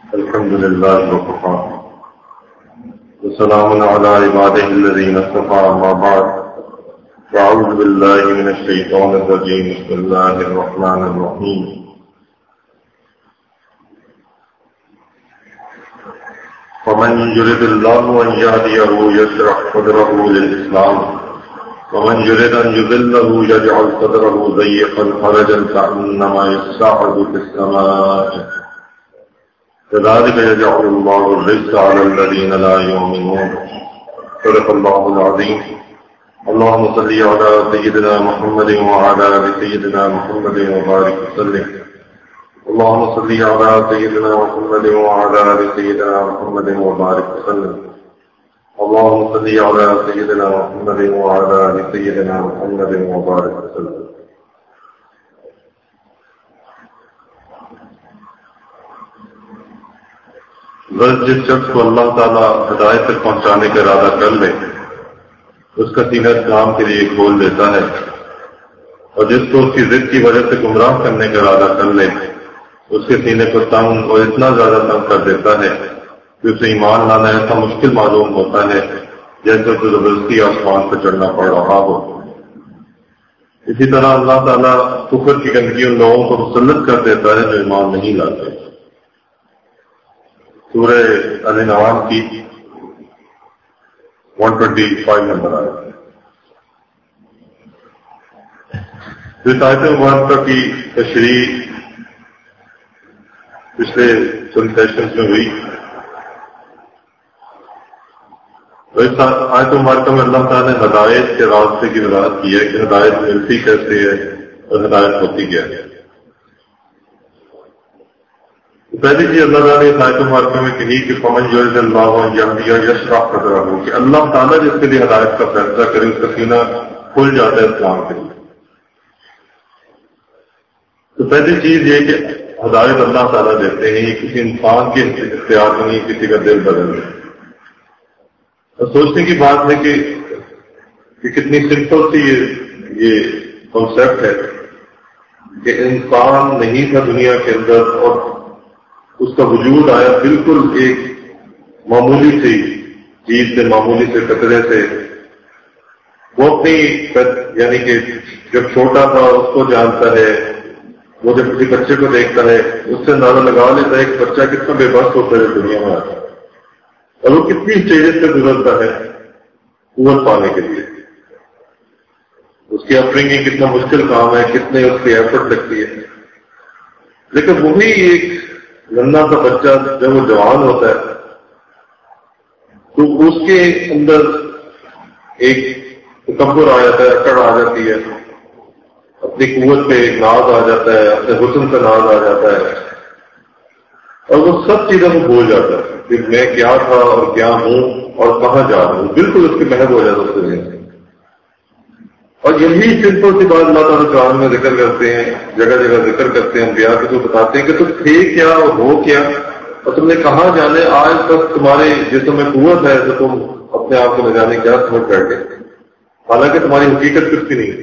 الحمد لله وكفى وسلام على عباده الذين اصطفى أما بعد فأعوذ بالله من الشيطان الرجيم بسم الله الرحمن الرحيم فمن يرد الله أن يهديه يشرح صدره للإسلام ومن يرد أن يضله يجعل صدره ضيقا حرجا كأنما يصعد في السماء كذلك يجعل الله الرجس على الذين لا يؤمنون صدق الله العظيم. اللهم صل على سيدنا محمد وعلى آل سيدنا محمد وبارك وسلم. اللهم صل على سيدنا محمد وعلى آل سيدنا محمد وبارك وسلم. اللهم صل على سيدنا محمد وعلى آل سيدنا محمد وبارك وسلم. جس شخص کو اللہ تعالیٰ ہدایت تک پہنچانے کا ارادہ کر لے اس کا سینہ اسلام کے لیے کھول دیتا ہے، اور جس کو اس کی ضد کی وجہ سے گمراہ کرنے کا ارادہ کر لے اس کے سینے کو تنگ اور اتنا زیادہ تنگ کر دیتا ہے کہ اسے ایمان لانا ایسا مشکل معلوم ہوتا ہے جیسے اسے زبردستی آسمان پر چڑھنا پڑ رہا ہو. اسی طرح اللہ تعالیٰ کفر کی گندگی ان لوگوں کو مسلط کر دیتا ہے جو ایمان نہیں لاتے. سورہ الانعام کی 125 نمبر آئے. اس آیت مبارکہ کی تشریح پچھلے چند سیشنز میں ہوئی. اس آیت مبارکہ میں اللہ تعالیٰ نے ہدایت کے راستے کی وضاحت کی ہے کہ ہدایت ملتی کیسے ہے اور ہدایت ہوتی کیا ہے. پہلی چیز اللہ تعالیٰ نے اس آیت مبارکہ میں کہی کہ فمن یرد اللہ ان یهدیہ یشرح صدرہ، کہ اللہ تعالیٰ جس کے لیے ہدایت کا فیصلہ کرے اس کا سینہ کھل جاتا ہے اسلام کے لیے. تو پہلی چیز یہ کہ ہدایت اللہ تعالیٰ دیتے ہیں، یہ کسی انسان کے اختیار میں نہیں کسی کا دل بدل ہے. اور سوچنے کی بات ہے کہ کتنی سمپل سی یہ کنسیپٹ ہے کہ انسان نہیں تھا دنیا کے اندر اور اس کا وجود آیا بالکل ایک معمولی سی چیز سے، معمولی سے قطرے سے. وہ اپنی یعنی کہ جب چھوٹا تھا اس کو جانتا ہے، وہ جب کسی بچے کو دیکھتا ہے اس سے اندازہ لگا لیتا ہے کہ بچہ کتنا بے بس ہوتا ہے دنیا میں آتا ہے اور وہ کتنی اسٹیجز سے گزرتا ہے قوت پانے کے لیے. اس کی اپبرنگنگ کتنا مشکل کام ہے، کتنے اس کی ایفرٹ لگتی ہے. لیکن وہی ایک ننھا سا بچہ جب وہ جوان ہوتا ہے تو اس کے اندر ایک تکبر آ جاتا ہے، اکڑ آ جاتی ہے، اپنی قوت پہ ایک ناز آ جاتا ہے، اپنے حسن کا ناز آ جاتا ہے، اور وہ سب چیزیں وہ بھول جاتا ہے کہ میں کیا تھا اور کیا ہوں اور کہاں جا رہا ہوں. بالکل اس کے محب ہو جاتا ہے اس سے. اور یہی سمپل سی بات اللہ تعالیٰ قرآن میں ذکر کرتے ہیں، جگہ جگہ ذکر کرتے ہیں انبیاء کے، تو بتاتے ہیں کہ تم تھے کیا اور ہو کیا اور تم نے کہاں جانے. آج تک تمہارے جسم میں قوت ہے تو تم اپنے آپ کو نہ جانے کیا سمجھ بیٹھے، حالانکہ تمہاری حقیقت کچھ بھی نہیں.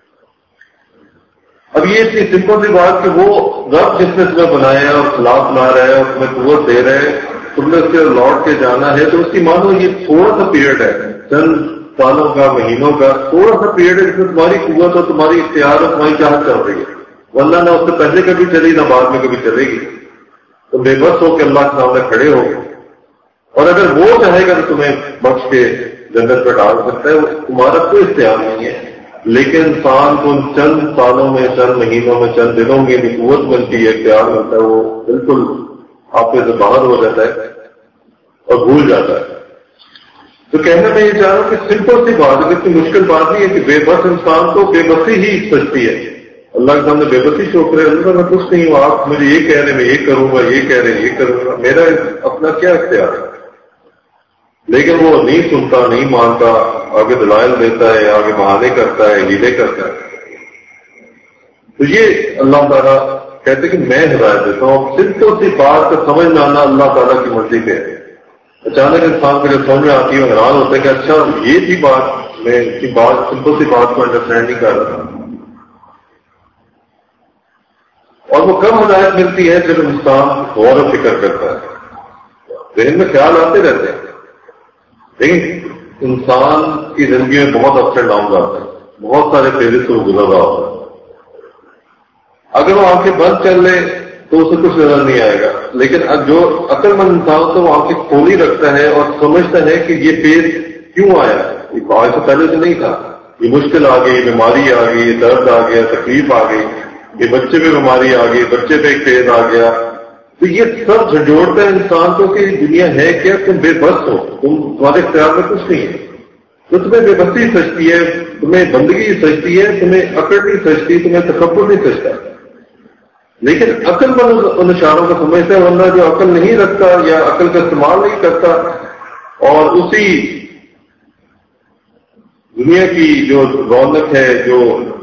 اب یہ اتنی سمپل سی بات کہ وہ رب جس نے تمہیں بنایا اور خلاف لا رہا ہے اور تمہیں قوت دے رہے ہیں، تم نے اس کے لوٹ کے جانا ہے. تو اس کی مانو یہ تھوڑا سا پیریڈ ہے، چند سالوں کا، مہینوں کا تھوڑا سا پیریڈ ہے جس میں تمہاری قوت اور تمہاری اختیار اور تمہاری چاہت چل رہی ہے، ورنہ نہ اس سے پہلے کبھی چلی نہ بعد میں کبھی چلے گی. تم بے بس ہو کے اللہ کے سامنے کھڑے ہو، اور اگر وہ چاہے گا تو تمہیں بخش کے جنت پہ ڈال سکتا ہے. تمہارا کوئی اختیار نہیں ہے. لیکن انسان کو چند سالوں میں، چند مہینوں میں، چند دنوں میں بھی قوت ملتی ہے، اختیار ملتا ہے، وہ بالکل آپ سے باہر ہو جاتا ہے اور بھول جاتا ہے. تو کہنا میں یہ چاہ رہا ہوں کہ سمپل سی بات ہے، اتنی مشکل بات نہیں ہے کہ بے بس انسان کو بے بسی ہی سچتی ہے. اللہ کے سامنے بے بسی چوک رہے، اللہ میں کچھ نہیں ہوں، آپ مجھے یہ کہہ رہے میں یہ کروں گا، یہ کہہ رہے یہ کروں گا، میرا اپنا کیا اختیار ہے. لیکن وہ نہیں سنتا، نہیں مانتا، آگے دلائل دیتا ہے، آگے بہانے کرتا ہے، ہیلے کرتا ہے. تو یہ اللہ تعالیٰ کہتے کہ میں ہدایت دیتا ہوں. سمپل سی بات کا سمجھ میں آنا اللہ تعالیٰ کی مرضی پہ ہے. اچانک انسان کو جب سمجھ میں آتی ہے حیران ہوتا ہے کہ اچھا یہ تھی بات، میں اس کی بات سمپل سی بات کو انڈرسٹینڈ نہیں کر رہا. اور وہ کب ہدایت ملتی ہے جب انسان غور و فکر کرتا ہے. ذہن میں خیال آتے رہتے ہیں، لیکن انسان کی زندگی میں بہت اپس اینڈ ڈاؤن آتے ہیں، بہت سارے فیزز سے وہ گزر رہا ہوتا ہے. اگر وہ آنکھیں بند کر لے تو اسے کچھ نظر نہیں آئے گا، لیکن جو عقل مند انسان تو وہ آنکھیں کھولی رکھتا ہے اور سمجھتا ہے کہ یہ فیز کیوں آیا، یہ آج سے پہلے سے نہیں تھا، یہ مشکل آ گئی، بیماری آ گئی، درد آ گیا، تکلیف آ گئی، یہ بچے پہ بیماری آ گئی، بچے پہ ایک فیز آ گیا. تو یہ سب جھنجھوڑتا ہے انسان کو کہ دنیا ہے کیا، تم بے بس ہو، تمہارے اختیار میں کچھ نہیں ہے. تو تمہیں بے بسی سجتی ہے، تمہیں بندگی سجتی ہے، تمہیں عقل نہیں سجتی، تمہیں تکبر نہیں سجتا. لیکن عقل مند ان اشاروں کو سمجھتا ہے، ورنہ جو عقل نہیں رکھتا یا عقل کا استعمال نہیں کرتا اور اسی دنیا کی جو رونق ہے، جو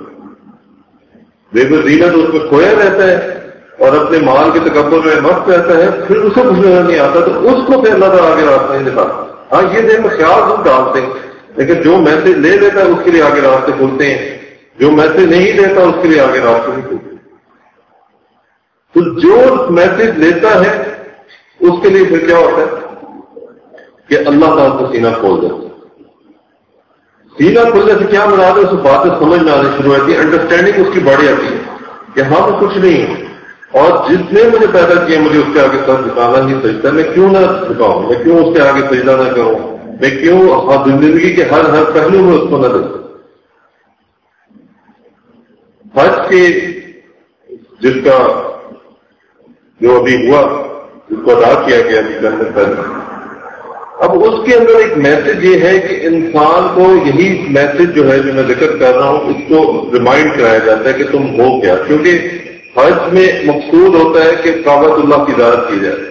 بے زینت اس میں کھویا رہتا ہے اور اپنے مال کے تکبر میں مست رہتا ہے، پھر اسے کچھ نظر نہیں آتا، تو اس کو پھر اللہ تعالیٰ آگے راستہ نہیں دکھاتا. ہاں یہ دن میں خیال ضرور ڈالتے ہیں، لیکن جو میسج لے لیتا ہے اس کے لیے آگے راستے کھلتے ہیں، جو میسج نہیں لیتا اس کے لیے آگے راستے نہیں کھلتے. تو جو میسج لیتا ہے اس کے لیے پھر کیا ہوتا ہے کہ اللہ تعالیٰ کو سینہ کھول دیتا ہے. سینہ کھلنے سے کیا مراد ہے، اس باتیں سمجھ میں آنے شروع ہوتی ہے، انڈرسٹینڈنگ اس کی بڑھ جاتی ہے کہ ہم کچھ نہیں ہیں، اور جس نے مجھے پیدا کیا مجھے اس کے آگے سر جھکانا ہی سجدہ، میں کیوں نہ جھکاؤں، میں کیوں اس کے آگے سجدہ نہ کروں، میں کیوں زندگی کے ہر پہلو میں اس کو نہ دیکھوں. حج کے جس کا جو ابھی ہوا، جس کو ادا کیا گیا جنت پہلے، اب اس کے اندر ایک میسج یہ ہے کہ انسان کو یہی میسج جو ہے جو میں ذکر کر رہا ہوں اس کو ریمائنڈ کرایا جاتا ہے کہ تم ہو کیا، کیونکہ حج میں مقصود ہوتا ہے کہ کعبۃ اللہ کی زیارت کی جائے.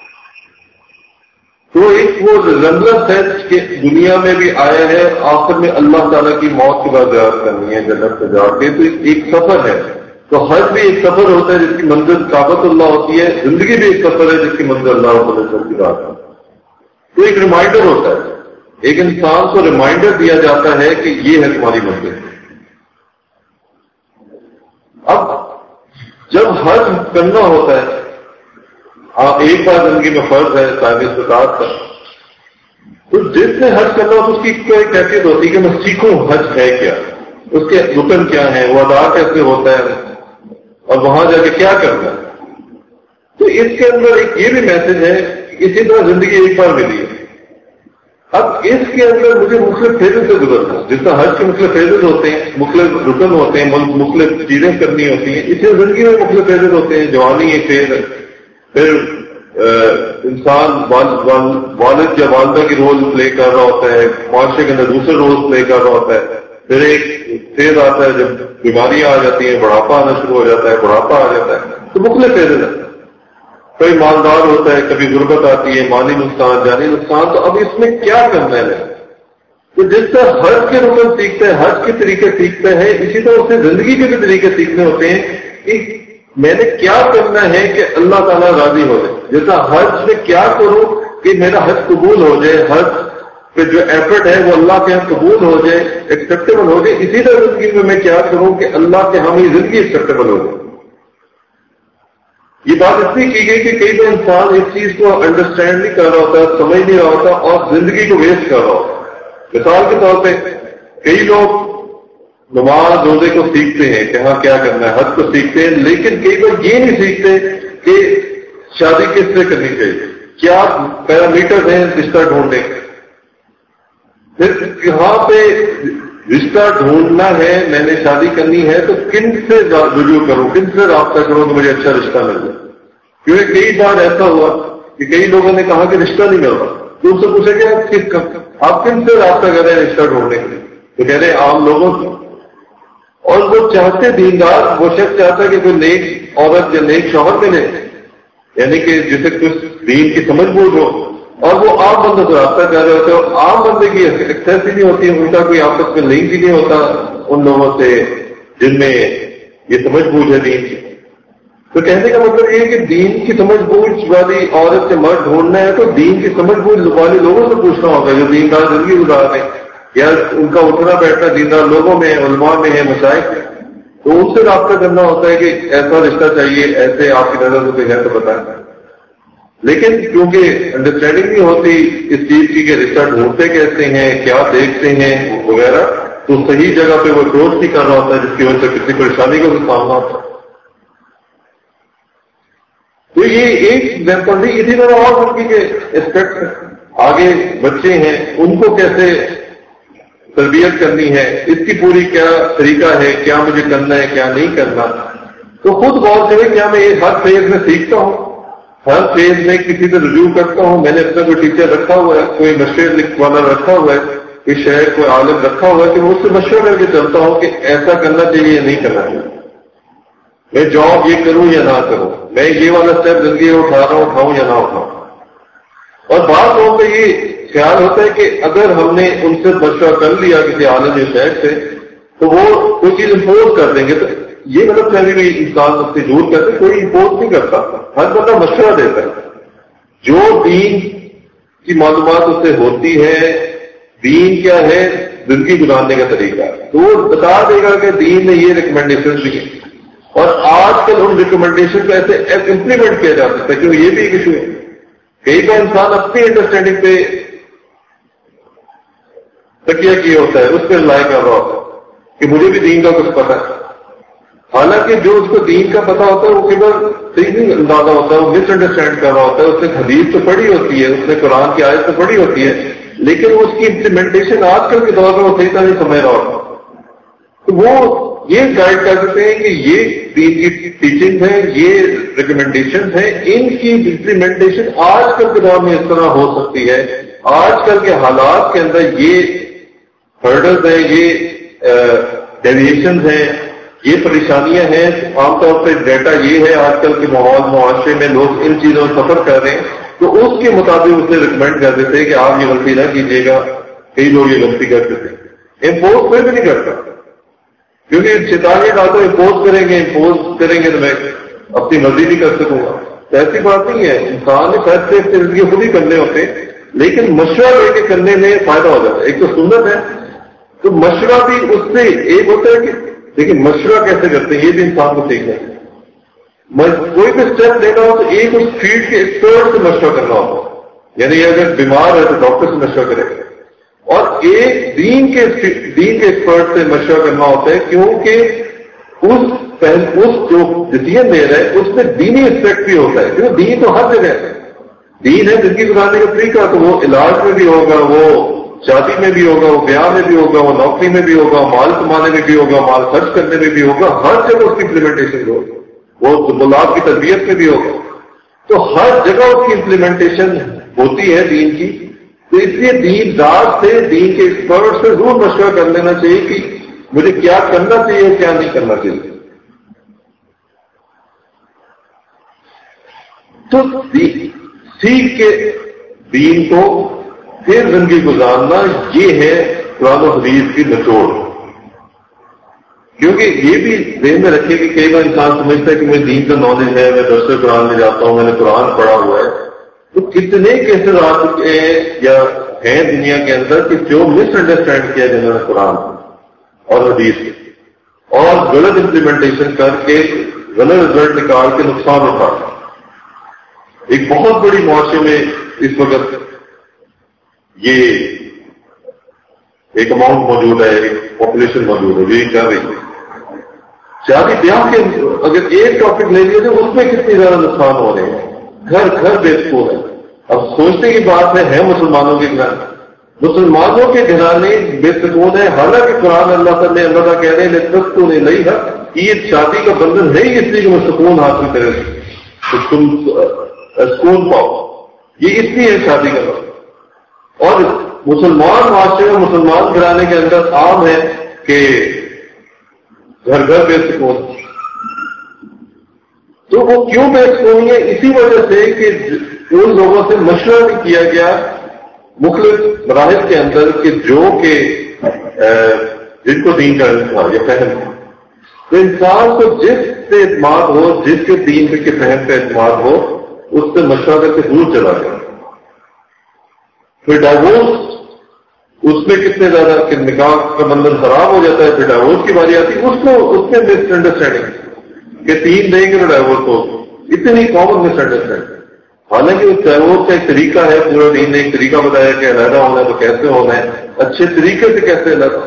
تو ایک وہ ریزمبلنس ہے کہ دنیا میں بھی آیا ہے، آخر میں اللہ تعالیٰ کی موت کے بعد زیارت کرنی ہے جنت سے جا کے، تو ایک سفر ہے. تو حج بھی ایک سفر ہوتا ہے جس کی منزل کعبۃ اللہ ہوتی ہے، زندگی بھی ایک سفر ہے جس کی منزل اللہ رب العزت کی بات ہے. تو ایک ریمائنڈر ہوتا ہے، ایک انسان کو ریمائنڈر دیا جاتا ہے کہ یہ ہے تمہاری منزل. اب جب حج کرنا ہوتا ہے، ایک بار زندگی میں فرض ہے صاحب استطاعت کا، تو جس نے حج کرنا ہو اس کی کوئی کیفیت ہوتی ہے کہ میں سیکھوں حج ہے کیا، اس کے رکن کیا ہے، وہ ادا کیسے ہوتا ہے اور وہاں جا کے کیا کرنا ہے. تو اس کے اندر ایک یہ بھی میسج ہے، اسی طرح زندگی ایک بار ملی ہے. اب اس کے اندر مجھے مختلف فیزز سے گزرنا، جس طرح حج کے مختلف فیزز ہوتے ہیں، مختلف رکن ہوتے ہیں، مختلف چیزیں کرنی ہوتی ہیں، اسی زندگی میں مختلف فیزز ہوتے ہیں. جوانی ایک فیز ہے، پھر انسان والد یا والدہ کی رول پلے کر رہا ہوتا ہے، معاشرے کے اندر دوسرے رول پلے کر رہا ہوتا ہے. پھر ایک فیز آتا ہے جب بیماریاں آ جاتی ہیں، بڑھاپا آنا شروع ہو جاتا ہے، بڑھاپا آ جاتا ہے. تو مختلف فیزز ہیں، کوئی مالدار ہوتا ہے، کبھی غربت آتی ہے، مالی نقصان، جانی نقصان. تو اب اس میں کیا کرنا ہے؟ تو جس طرح حج کے رکن سیکھتے ہیں، حج کے طریقے سیکھتے ہیں، اسی طرح اس سے زندگی کے بھی طریقے سیکھنے ہوتے ہیں کہ میں نے کیا کرنا ہے کہ اللہ تعالیٰ راضی ہو جائے. جیسا حج میں کیا کروں کہ میرا حج قبول ہو جائے، حج پہ جو ایفرٹ ہے وہ اللہ کے یہاں قبول ہو جائے، ایکسیپٹیبل ہو جائے. اسی طرح زندگی میں کیا کروں کہ اللہ کے ہمیں زندگی ایکسیپٹیبل ہو جائے. یہ بات اس لیے کی گئی کہ کئی بار انسان اس چیز کو انڈرسٹینڈ نہیں کر رہا ہوتا، سمجھ نہیں رہا ہوتا اور زندگی کو ویسٹ کر رہا ہوتا. مثال کے طور پہ کئی لوگ نماز روزے کو سیکھتے ہیں کہ ہاں کیا کرنا ہے، حج کو سیکھتے ہیں، لیکن کئی بار یہ نہیں سیکھتے کہ شادی کس سے کرنی چاہیے، کیا پیرامیٹر ہیں رشتہ ڈھونڈنے. پھر یہاں پہ رشتہ ڈھونڈنا ہے، میں نے شادی کرنی ہے تو کن سے رجوع کروں، کن سے رابطہ کروں کہ مجھے اچھا رشتہ مل جائے. کیونکہ کئی بار ایسا ہوا کہ کئی لوگوں نے کہا کہ رشتہ نہیں مل رہا، تو ان سے پوچھے کہ آپ کن سے رابطہ کر رہے ہیں رشتہ ڈھونڈنے کے لیے؟ تو کہہ رہے عام لوگوں سے. اور وہ چاہتے دیندار، وہ شخص چاہتا ہے کہ کوئی نیک عورت یا نیک شوہر ملے، یعنی کہ جسے کچھ دین کی سمجھ بوجھ ہو، اور وہ عام بندوں سے رابطہ کر رہے ہوتے ہیں، اور عام بندے کی ایکسیس ہی نہیں ہوتی، ان کا کوئی آپس میں لنک ہی نہیں ہوتا ان لوگوں سے جن میں یہ سمجھ بوجھ ہے دین کی. تو کہنے کا مطلب یہ ہے کہ دین کی سمجھ بوجھ والی عورت سے مرد ڈھونڈنا ہے تو دین کی سمجھ بوجھ والے لوگوں سے پوچھنا ہوگا جو دیندار زندگی گزار رہے ہیں، یا ان کا اٹھنا بیٹھنا دیندار لوگوں میں ہے، علماء میں ہے، مشائخ میں، تو ان سے رابطہ کرنا ہوتا ہے کہ ایسا رشتہ چاہیے، ایسے آپ کی نظر سے کوئی ہے تو بتائیں. لیکن کیونکہ انڈرسٹینڈنگ نہیں ہوتی اس چیز کی کہ رشتہ ڈھونڈتے کیسے ہیں، کیا دیکھتے ہیں وغیرہ، تو صحیح جگہ پہ وہ اپروچ نہیں کر رہا ہوتا، جس کی وجہ سے کسی پریشانی کا بھی سامنا ہوتا ہے۔ تو یہ ایک ایگزامپل نہیں، اسی طرح اور زندگی کے اسپیکٹ ہیں۔ آگے بچے ہیں، ان کو کیسے تربیت کرنی ہے، اس کی پوری کیا طریقہ ہے، کیا مجھے کرنا ہے کیا نہیں کرنا، تو خود غور کریں کیا میں ہر فیز میں سیکھتا ہوں، ہر فیز میں کسی سے رجوع کرتا ہوں، میں نے اپنا کوئی ٹیچر رکھا ہوا ہے، کوئی مشورے والا رکھا ہوا ہے، کوئی شہر کوئی عالم رکھا ہوا ہے کہ میں اس سے مشورہ کر کے چلتا ہوں کہ ایسا کرنا چاہیے یا نہیں کرنا چاہیے، میں جاب یہ کروں یا نہ کروں، میں یہ والا اسٹیپ زندگی میں اٹھا رہا ہوں، اٹھاؤں یا نہ اٹھاؤں۔ اور بعض لوگوں کا یہ خیال ہوتا ہے کہ اگر ہم نے ان سے مشورہ کر لیا کسی عالم یا شہر سے تو وہ کوئی چیز امپوز کر دیں گے، تو یہ غلط فہمی بھی انسان سے دور کرتے، کوئی امپوز نہیں کرتا، ہر بندہ مشورہ دیتا ہے، جو دین کی معلومات اس سے ہوتی ہے، دین کیا ہے، زندگی گزارنے کا طریقہ، تو وہ بتا دے گا کہ دین نے یہ ریکمنڈیشن دی ہے، اور آج کل ان ریکمنڈیشن کو ایسے امپلیمنٹ کیا جا سکتا ہے، کیونکہ یہ بھی ایک ایشو ہے۔ کئی بار انسان اپنی انڈرسٹینڈنگ پہ تکیہ کیا ہوتا ہے، اس پہ رائے کر رہا ہوتا ہے کہ مجھے بھی دین کا کچھ پتہ ہے، حالانکہ جو اس کو دین کا پتہ ہوتا ہے وہ کئی بار صحیح نہیں اندازہ ہوتا ہے، وہ مس انڈرسٹینڈ کر رہا ہوتا ہے، اس نے حدیث تو پڑھی ہوتی ہے، اس نے قرآن کی آیت تو پڑھی ہوتی ہے، لیکن اس کی امپلیمنٹیشن آج کل کے دور میں وہ صحیح طرح نہیں سمجھ رہا ہوتا، تو وہ یہ گائیڈ کر سکتے ہیں کہ یہ دین کی ٹیچنگ ہے، یہ ریکمنڈیشن ہے، ان کی امپلیمنٹیشن آج کل کے دور میں اس طرح ہو سکتی ہے، آج کل کے حالات کے اندر یہ ہرڈلز ہیں، یہ ڈیویشنز ہیں، یہ پریشانیاں ہیں۔ عام طور پہ ڈیٹا یہ ہے آج کل کے ماحول معاشرے میں لوگ ان چیزوں میں سفر کر رہے ہیں، تو اس کے مطابق اسے ریکمینڈ کر دیتے ہیں کہ آپ یہ غلطی نہ کیجیے گا، کئی لوگ یہ غلطی کر دیتے ہیں، امپوز کوئی بھی نہیں کرتا، کیونکہ شیطان یہ ڈالتا امپوز کریں گے تو میں اپنی مرضی نہیں کر سکوں گا، تو ایسی بات نہیں ہے، انسان نے فیصلے زندگی خود ہی کرنے ہوتے ہیں، لیکن مشورہ لے کے کرنے میں فائدہ ہو جاتا ہے۔ ایک تو سنت ہے، تو مشورہ بھی اس سے ایک ہوتا ہے کہ لیکن مشورہ کیسے کرتے ہیں یہ بھی انسان کو سیکھنا ہے۔ کوئی بھی اسٹیپ لینا ہو تو ایک اس فیلڈ کے ایکسپرٹ سے مشورہ کرنا ہوتا ہے، یعنی اگر بیمار ہے تو ڈاکٹر سے مشورہ کرے گا، اور ایک دین کے ایکسپرٹ سے مشورہ کرنا ہوتا ہے، کیونکہ اس جو ڈسیزن دے رہا ہے اس میں دینی اسپیکٹ بھی ہوتا ہے، کیونکہ دین تو ہر جگہ ہے، دین ہے زندگی گزارنے کا طریقہ، تو وہ علاج میں بھی ہوگا، وہ شادی میں بھی ہوگا، وہ بیاہ میں بھی ہوگا، وہ نوکری میں بھی ہوگا، مال کمانے میں بھی ہوگا، مال خرچ کرنے میں بھی ہوگا، ہر جگہ اس کی امپلیمنٹیشن ہوگی، وہ طلاب کی تربیت میں بھی ہوگا، تو ہر جگہ اس کی امپلیمنٹیشن ہوتی ہے دین کی، تو اس لیے دین دار سے، دین کے ایکسپرٹ سے ضرور مشورہ کر لینا چاہیے کہ مجھے کیا کرنا چاہیے اور کیا نہیں کرنا چاہیے۔ تو سیکھ کے دین کو پھر زندگی گزارنا، یہ ہے قرآن و حدیث کی نچوڑ، کیونکہ یہ بھی ذہن میں رکھے کہ کئی بار انسان سمجھتا ہے کہ مجھے دین کا نالج ہے، میں درس قرآن میں جاتا ہوں، میں نے قرآن پڑھا ہوا ہے، تو کتنے کیسز آ چکے ہیں یا ہیں دنیا کے اندر کہ جو مس انڈرسٹینڈ کیا جنہوں نے قرآن اور حدیث اور غلط امپلیمنٹیشن کر کے غلط رزلٹ نکال کے نقصان اٹھا۔ ایک بہت بڑی معاشرے میں اس وقت یہ ایک اماؤنٹ موجود ہے، ایک پاپولیشن موجود ہے، یہی کر رہی ہے شادی بیاہ کے اگر ایک ٹاپک لے لیے تو اس میں کتنی زیادہ نقصان ہو رہے ہیں، گھر گھر بے سکون ہے۔ اب سوچنے کی بات ہے مسلمانوں کے گھرانے، مسلمانوں کے گھرانے بے سکون ہے، حالانکہ قرآن اللہ تعالیٰ اللہ کہہ رہے ہیں تو نہیں لئی ہے، یہ شادی کا بندھن ہے ہی اس لیے کہ وہ سکون حاصل کرے، تم سکون پاؤ، یہ اس لیے ہے شادی کا بندھن۔ اور مسلمان معاشرے میں مسلمان گھرانے کے اندر عام ہے کہ گھر گھر بے سکون، تو وہ کیوں بے سکون ہے؟ اسی وجہ سے کہ ان لوگوں سے مشورہ بھی کیا گیا مختلف مراحل کے اندر کہ جو کہ جن کو دین کا علم تھا یا فہم تھا، تو انسان کو جس سے اعتماد ہو، جس کے دین کے فہم پہ اعتماد ہو، اس سے مشورہ کر کے دور چلا گیا۔ پھر ڈائیورس، اس میں کتنے زیادہ کہ نکاح کا بندھن خراب ہو جاتا ہے، پھر ڈائیورس کی باری آتی ہے، اس میں مس انڈرسٹینڈنگ کہ 3 دیں گے تو ڈائیورس ہو، اتنی کامن مس انڈرسٹینڈنگ۔ حالانکہ اس تیمور کا ایک طریقہ ہے، پورا دین نے ایک طریقہ بتایا کہ علیحدہ ہونا ہے تو کیسے ہونا ہے، اچھے طریقے سے کیسے علیحدہ.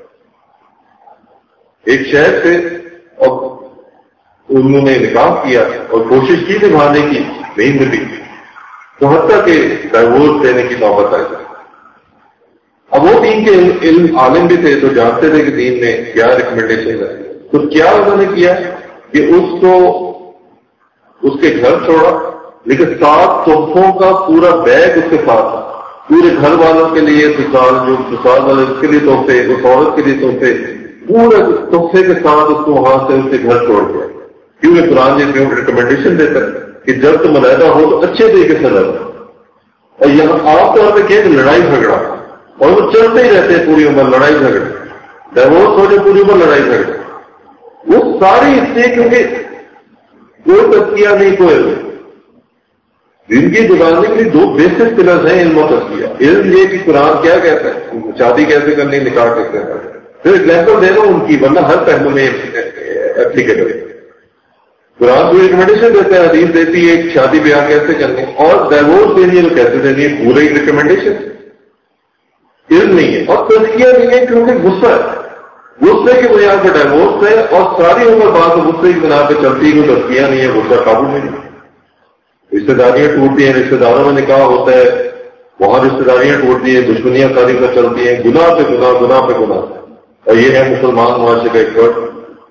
ایک شہر سے اور انہوں نے نکاح کیا اور کوشش کی نبھانے کی، نہیں ملی تو حتیٰ کہ ڈائیورس دینے کی نوبت آئی. اب وہ دین کے علم عالم بھی تھے تو جانتے تھے کہ دین میں کیا ریکمنڈیشن ہے. تو کیا انہوں نے کیا کہ اس کو اس کے گھر چھوڑا، لیکن 7 تحفوں کا پورا بیگ اس کے ساتھ، پورے گھر والوں کے لیے جو سسرال والے اس کے لیے تحفے، اس عورت کے لیے تحفے، پورے تحفے کے ساتھ اس کو وہاں سے اس کے گھر چھوڑ دیا. کیونکہ قرآن جیسے ریکمنڈیشن دیتا ہے کہ جب تم علیحدہ ہو تو اچھے طریقے سے رہو. اور یہاں عام طور پہ کہ لڑائی جھگڑا، اور وہ چلتے ہی رہتے ہیں پوری عمر لڑائی جھگڑے، ڈائیورس ہو جائے پوری عمر لڑائی جھگڑے. وہ ساری اس لیے کیونکہ کوئی تزکیہ نہیں، کوئی دین کی گزارنے کے لیے 2 بیسک پلرز ہیں علم و تزکیہ. علم یہ کہ قرآن کیا کہتا ہے، شادی کیسے کرنی، نکاح کیسے کرنا. پھر ایگزامپل دینا ان کی، ورنہ ہر پہلو میں ایپلیکیبل ہے. قرآن کو ریکمنڈیشن دیتا ہے، حدیث دیتی ہے شادی بیاہ کیسے کرنی، اور ڈائیورس دینی ہے تو کیسے دینی ہے، پورے ہی ریکمنڈیشن. علم نہیں ہے اور تزکیہ نہیں ہے کیونکہ غصہ ہے، غصے کی بنیاد پہ ڈائیورس ہے اور ساری عمر بعد غصے کی بنا پہ چلتی ہے. تزکیہ نہیں ہے، غصہ قابو میں نہیں. رشتے داریاں ٹوٹتی ہیں، رشتے داروں میں نکاح ہوتا ہے، وہاں رشتے داریاں ٹوٹتی ہیں، دشمنیاں ساری پر چلتی ہیں، گناہ پہ گناہ، گناہ پہ گناہ. اور یہ ہے مسلمان معاشرے کا ایک فرق.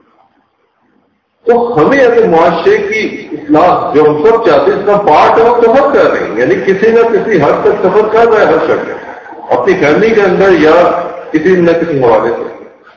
تو ہمیں ایسے معاشرے کی اصلاح جو ہم سب چاہتے ہیں اس کا پارٹ ہم سفر کر رہے ہیں، یعنی کسی نہ کسی حد تک سفر کر رہا ہے ہر شخص اپنی فیملی کے اندر یا کسی نہ کسی حوالے سے.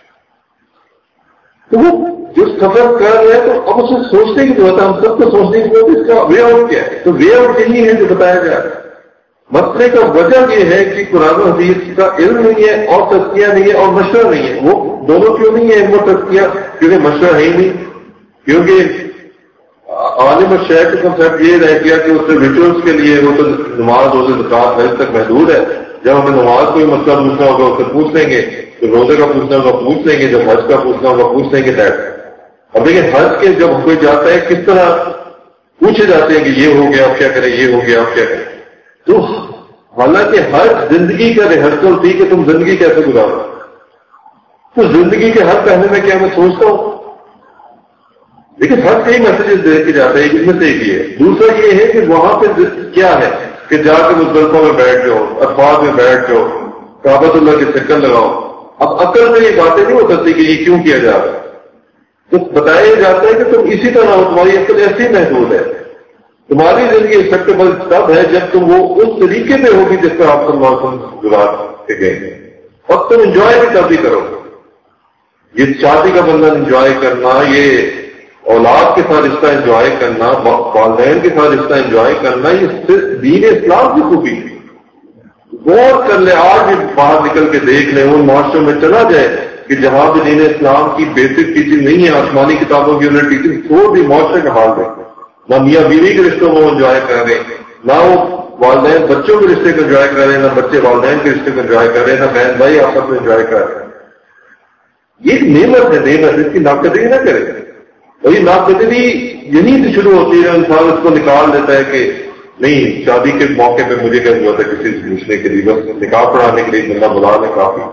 تو وہ جو سفر کر رہے ہیں تو اب اسے سوچنے کی ضرورت ہے، ہم سب کو سوچنے کی ضرورت ہے اس کا وے آؤٹ کیا ہے. تو وے آؤٹ یہی ہے جو بتایا جا رہا ہے. مسئلے کا وجہ یہ ہے کہ قرآن و حدیث کا علم نہیں ہے اور تزکیہ نہیں ہے اور مشورہ نہیں ہے. وہ دونوں کیوں نہیں ہے علم و تزکیہ؟ کیونکہ مشورہ ہے ہی نہیں. کیونکہ عالم الشیخ کا کنسیپٹ یہ رہ گیا کہ اس سے ریچولس کے لیے وہ تو نماز روزے زکات حج تک محدود ہے. جب ہمیں نماز کو مسئلہ پوچھنا ہوگا اس سے پوچھ لیں گے، تو روزے کا پوچھنا ہوگا پوچھ لیں گے، جب حج کا پوچھنا ہوگا پوچھ لیں گے. اب دیکھیں حج کے جب کوئی جاتا ہے کس طرح پوچھے جاتے ہیں کہ یہ ہو گیا آپ کیا کریں، یہ ہو گیا آپ کیا کریں. تو حالانکہ ہر زندگی کا ریہرسل تھی کہ تم زندگی کیسے گزارو. تو زندگی کے ہر پہلے میں کیا میں سوچتا ہوں، لیکن ہر کئی میسیجز دے کے جاتے ہیں، اس میں سے ایک یہ ہے. دوسرا یہ ہے کہ وہاں پہ کیا ہے کہ جا کے مزدلفہ میں بیٹھ جاؤ، عرفات میں بیٹھ جاؤ، کعبۃ اللہ کے چکر لگاؤ. اب عقل میں یہ باتیں نہیں ہو سکتی کہ یہ کیوں کیا جا رہا ہے. تو بتایا جاتا ہے کہ تم اسی طرح ہو، تمہاری عقل ایسی محدود ہے. تمہاری زندگی ایکسیپٹیبل تب ہے جب تم وہ اس طریقے پہ ہوگی جس پر آپ صلی اللہ علیہ وسلم گزار کے گئے، اور تم انجوائے بھی تب بھی کرو. یہ شادی کا بندھن انجوائے کرنا، یہ اولاد کے ساتھ رشتہ انجوائے کرنا، والدین کے ساتھ رشتہ انجوائے کرنا، یہ صرف دین اسلام کی خوبی ہے. غور کر لے، آج بھی باہر نکل کے دیکھ لیں، ان معاشروں میں چلا جائے کہ جہاں بھی دین اسلام کی بیسک ٹیچنگ نہیں ہے، آسمانی کتابوں کی انہیں ٹیچنگ، تو بھی معاشرے کا حال دیکھیں. نہ میاں بیوی کے رشتوں کو انجوائے کر رہے ہیں، نہ وہ والدین بچوں کے رشتے کو انجوائے کر رہے ہیں، نہ بچے والدین کے رشتے کو انجوائے کر رہے ہیں، نہ بہن بھائی آپس میں انجوائے کر رہے ہیں. یہ ایک نعمت ہے، نعمت، اس کی ناقدری نہ کرے. اور یہ ناقدری یہیں سے شروع ہوتی ہے. انسان اس کو نکال دیتا ہے کہ نہیں، شادی کے موقع پہ مجھے کیا ضرورت ہے کسی سے پوچھنے کے لیے، بس نکاح پڑھانے کے لیے بندہ بلا لے کافی.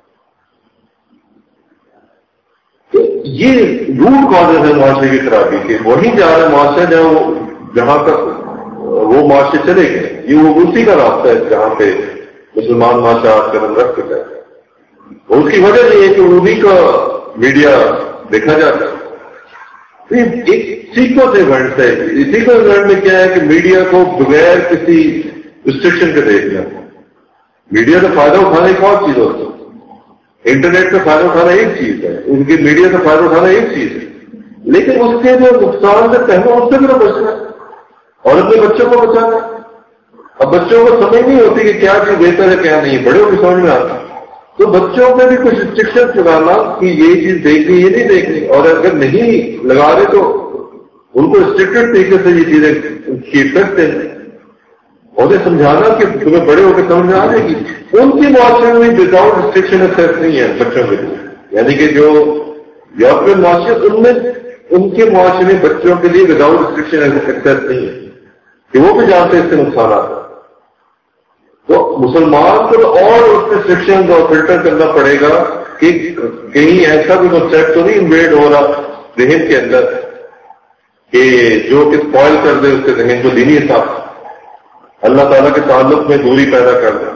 تو یہ روٹ کازز ہے معاشرے کی خرابی کے. وہیں جا رہے معاشرے جہاں تک وہ معاشرے چلے گئے، یہ وہ اسی کا راستہ ہے جہاں پہ مسلمان معاشرہ آج قدم رکھ چکا ہے. اور اس کی وجہ یہ ہے کہ انہیں کا میڈیا دیکھا جاتا ہے. ایک سیکوینس ایونٹ ہے. سیکوینس ایونٹ میں کیا ہے کہ میڈیا کو بغیر کسی ریسٹرکشن کے دیکھنا. میڈیا کا فائدہ اٹھانا ایک اور چیز ہوتی ہے، انٹرنیٹ کا فائدہ اٹھانا ایک چیز ہے، ان کی میڈیا کا فائدہ اٹھانا ایک چیز ہے، لیکن اس کے جو نقصان سے پہلے اس سے بھی نہ بچنا اور اپنے بچوں کو بچانا. اب بچوں کو سمجھ نہیں ہوتی کہ کیا چیز بہتر ہے کیا نہیں، بڑے کو سمجھ میں آتا. تو بچوں پہ بھی کچھ ریسٹرکشن لگانا کہ یہ چیز دیکھنی، یہ نہیں دیکھنی، اور اگر نہیں لگا رہے تو ان کو ریسٹرکٹڈ طریقے سے یہ چیزیں کی افیکٹ ہے. انہیں سمجھانا کہ تمہیں بڑے ہو کے سمجھ میں آ جائے گی. ان کی معاشرے میں وداؤٹ ریسٹرکشن ایکسیس نہیں ہے بچوں کے لیے، یعنی کہ جو یورپین معاشرے ان میں ان کے معاشرے میں بچوں کے لیے وداؤٹ ریسٹرکشن ایکسیس نہیں ہے. کہ وہ بھی جانتے ہیں اس سے نقصانات ہیں. تو مسلمان کو اور اس ریسٹرکشن اور فلٹر کرنا پڑے گا کہ کہیں ایسا بھی کنسیپٹ تو نہیں انویڈ ہو رہا ذہن کے اندر کہ جو کہ اسپوائل کر دے اس کے ذہن کو دینی حساب اللہ تعالیٰ کے تعلق میں دوری پیدا کر دے.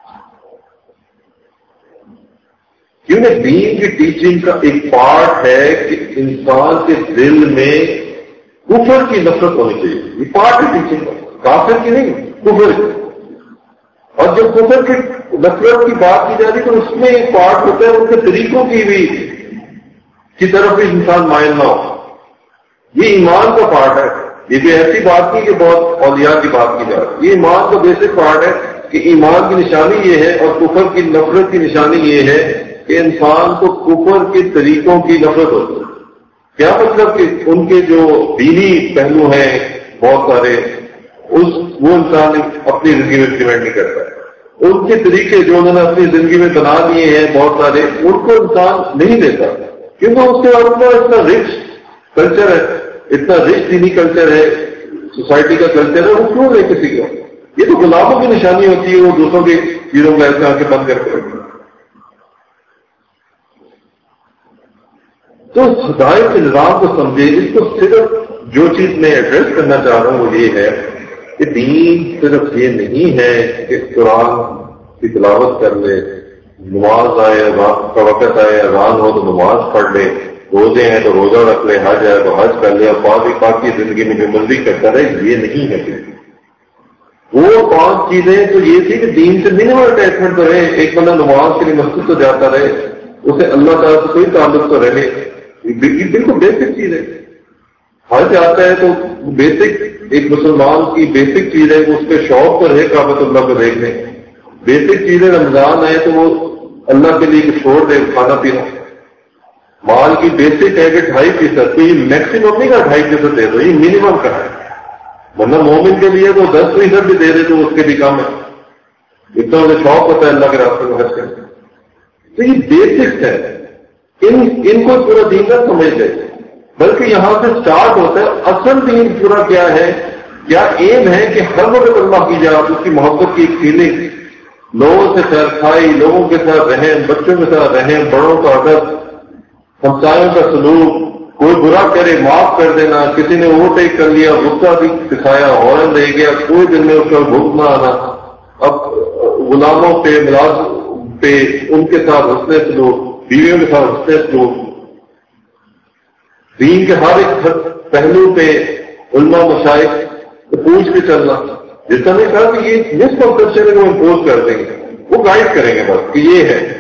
کیونکہ دین کی ٹیچنگ کا ایک پارٹ ہے کہ انسان کے دل میں کفر کی نفرت ہونی چاہیے. یہ پارٹ ہے ٹیچنگ کا, کافر کی نہیں, کفر کی. اور جب کفر کی نفرت کی بات کی جاتی تو اس میں ایک پارٹ ہوتا ہے ان کے طریقوں کی طرف بھی انسان مائل نہ ہو. یہ ایمان کا پارٹ ہے. یہ بھی ایسی بات نہیں کہ بہت اولیاء کی بات کی جائے. یہ ایمان کا بیسک پارٹ ہے کہ ایمان کی نشانی یہ ہے اور کفر کی نفرت کی نشانی یہ ہے کہ انسان کو کفر کے طریقوں کی نفرت ہوتی ہے. کیا مطلب کہ ان کے جو دینی پہلو ہیں بہت سارے وہ انسان اپنی زندگی میں امپلیمنٹ نہیں کرتا ہے. ان کے طریقے جو انہوں نے اپنی زندگی میں بنا لیے ہیں بہت سارے, ان کو انسان نہیں دیتا کیونکہ اس کے اپنا اتنا رچ کلچر ہے, اتنا رچ دینی کلچر ہے, سوسائٹی کا کلچر ہے, وہ کیوں لے کسی کو. یہ تو غلاموں کی نشانی ہوتی ہے, وہ دوسروں کی چیزوں کو ایسے آ کے بند کر کے رکھتے. تو ہدایت کے نظام کو سمجھے. اس کو صرف جو چیز میں ایڈریس کرنا چاہ رہا ہوں وہ یہ ہے کہ دین صرف یہ نہیں ہے کہ قرآن کی تلاوت کر لے, نماز آئے کا وقت آئے اذان ہو تو نماز پڑھ لے, روزے ہیں تو روزہ رکھ لے, حج آئے تو حج کر لے, اور باقی زندگی میں جو مرضی کرتا رہے. یہ نہیں ہے. وہ 5 چیزیں تو یہ تھی کہ دین سے منیمم اٹیچمنٹ تو رہے. ایک بندہ نماز کے لیے مسجد تو جاتا رہے, اسے اللہ تعالیٰ سے کوئی تعلق تو رہے. بالکل بیسک چیز ہے. حج آتا ہے تو بیسک ایک مسلمان کی بیسک چیز ہے کہ اس کے شوق پر ہے کعبۃ اللہ کو دیکھنے. بیسک چیز ہے رمضان آئے تو وہ اللہ کے لیے چھوڑ دے کھانا پینا. مال کی بیسک ہے کہ 2.5%, تو یہ میکسیمم نہیں کا 2.5% دے دو, یہ منیمم کا ہے. ورنہ مومن کے لیے تو 10% بھی دے دے تو اس کے بھی کم ہے. اتنا مجھے شوق ہوتا ہے اللہ کے راستے میں حج کرنے. تو یہ بیسکس ہے. ان کو پورا دین نہ سمجھ لے, بلکہ یہاں سے سٹارٹ ہوتا ہے اصل دین پورا کیا ہے. کیا ایم ہے کہ ہر وقت اللہ کی جائے, اس کی محبت کی ایک فیلنگ, لوگوں سے خیر خائی, لوگوں کے ساتھ رہیں, بچوں کے ساتھ رہیں, بڑوں کا ادب, ہمسایوں کا سلوک, کوئی برا کرے معاف کر دینا, کسی نے اوورٹیک کر لیا غصہ بھی دکھایا, ہارن دے گیا, کوئی دل میں اس کا بھوک نہ آنا. اب غلاموں پہ ملازم پہ ان کے ساتھ حسن سلوک, بیویوں کے ساتھ حسن سلوک, دین کے ہر ایک پہلو پہ علماء مشائخ کو پوچھ کے چلنا. جس طرح نے کہا کہ یہ مسکنسپشن ہے کہ وہ امپوز کر دیں گے, وہ گائڈ کریں گے بس کہ یہ ہے.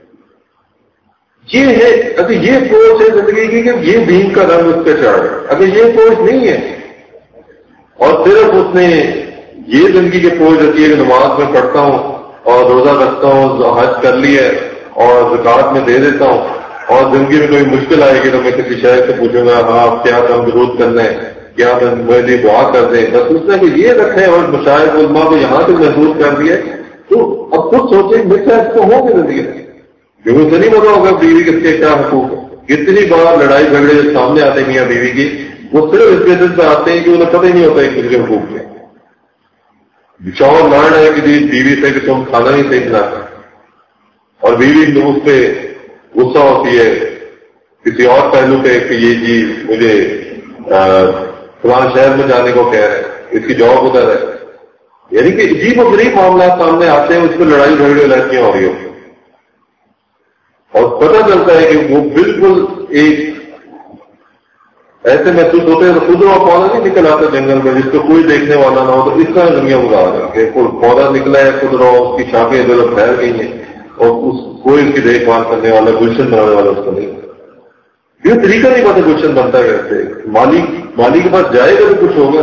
اگر یہ سوچ ہے زندگی کی کہ یہ دین کا رنگ اس پہ چڑھ, اگر یہ سوچ نہیں ہے اور صرف اس نے یہ زندگی کی سوچ ہوتی ہے کہ نماز میں پڑھتا ہوں اور روزہ رکھتا ہوں, حج کر لی ہے اور زکات میں دے دیتا ہوں, اور زندگی میں کوئی مشکل آئے گی تو میں کسی شہر سے پوچھوں گا ہاں آپ کیا کم ضرورت کرنا ہے, کیا میرے دعا کر دیں, بس اس نے کہ یہ رکھے اور مشاہد علماء کو یہاں سے محسوس کر دیا. تو اب خود سوچیں میرے ساتھ تو ہوں گے زندگی میں, کیونکہ اسے نہیں پتا ہوگا بیوی کس کے کیا حقوق ہے. کتنی بار لڑائی جھگڑے سامنے آتے ہیں میاں بیوی کی, وہ صرف اس بیسس پہ آتے ہیں کہ انہیں پتہ ہی نہیں ہوتا ایک دوسرے کے حقوق کے. شوہر لڑ رہا ہے کہ بیوی سے کہ تم کھانا نہیں صحیح بناتے, اور بیوی اس پہ غصہ ہوتی ہے کسی اور پہلو پہ کہ یہ جی مجھے فلاں شہر میں جانے کو کہہ رہے ہیں, اس کی جاب ادھر ہے. یعنی کہ عجیب و غریب معاملات سامنے آتے ہیں, اس پہ لڑائی جھگڑے لڑکیاں ہو رہی ہوتی ہیں, اور پتہ چلتا ہے کہ وہ بالکل ایک ایسے محسوس ہوتے ہیں. خود وہ پودا نہیں نکل آتا جنگل میں جس کو کوئی دیکھنے والا نہ ہو, تو اس طرح دنیا گزار رہا ہے کہ پودا نکلا ہے, خود رہو, اس کی شاخیں ادھر پھیل گئی ہیں اور کوئی اس کی دیکھ بھال کرنے والا, گلشن بنانے والا اس کو نہیں. یہ طریقہ نہیں پتا گلشن بنتا ہے کیسے. مالی کے پاس جائے گا تو کچھ ہوگا.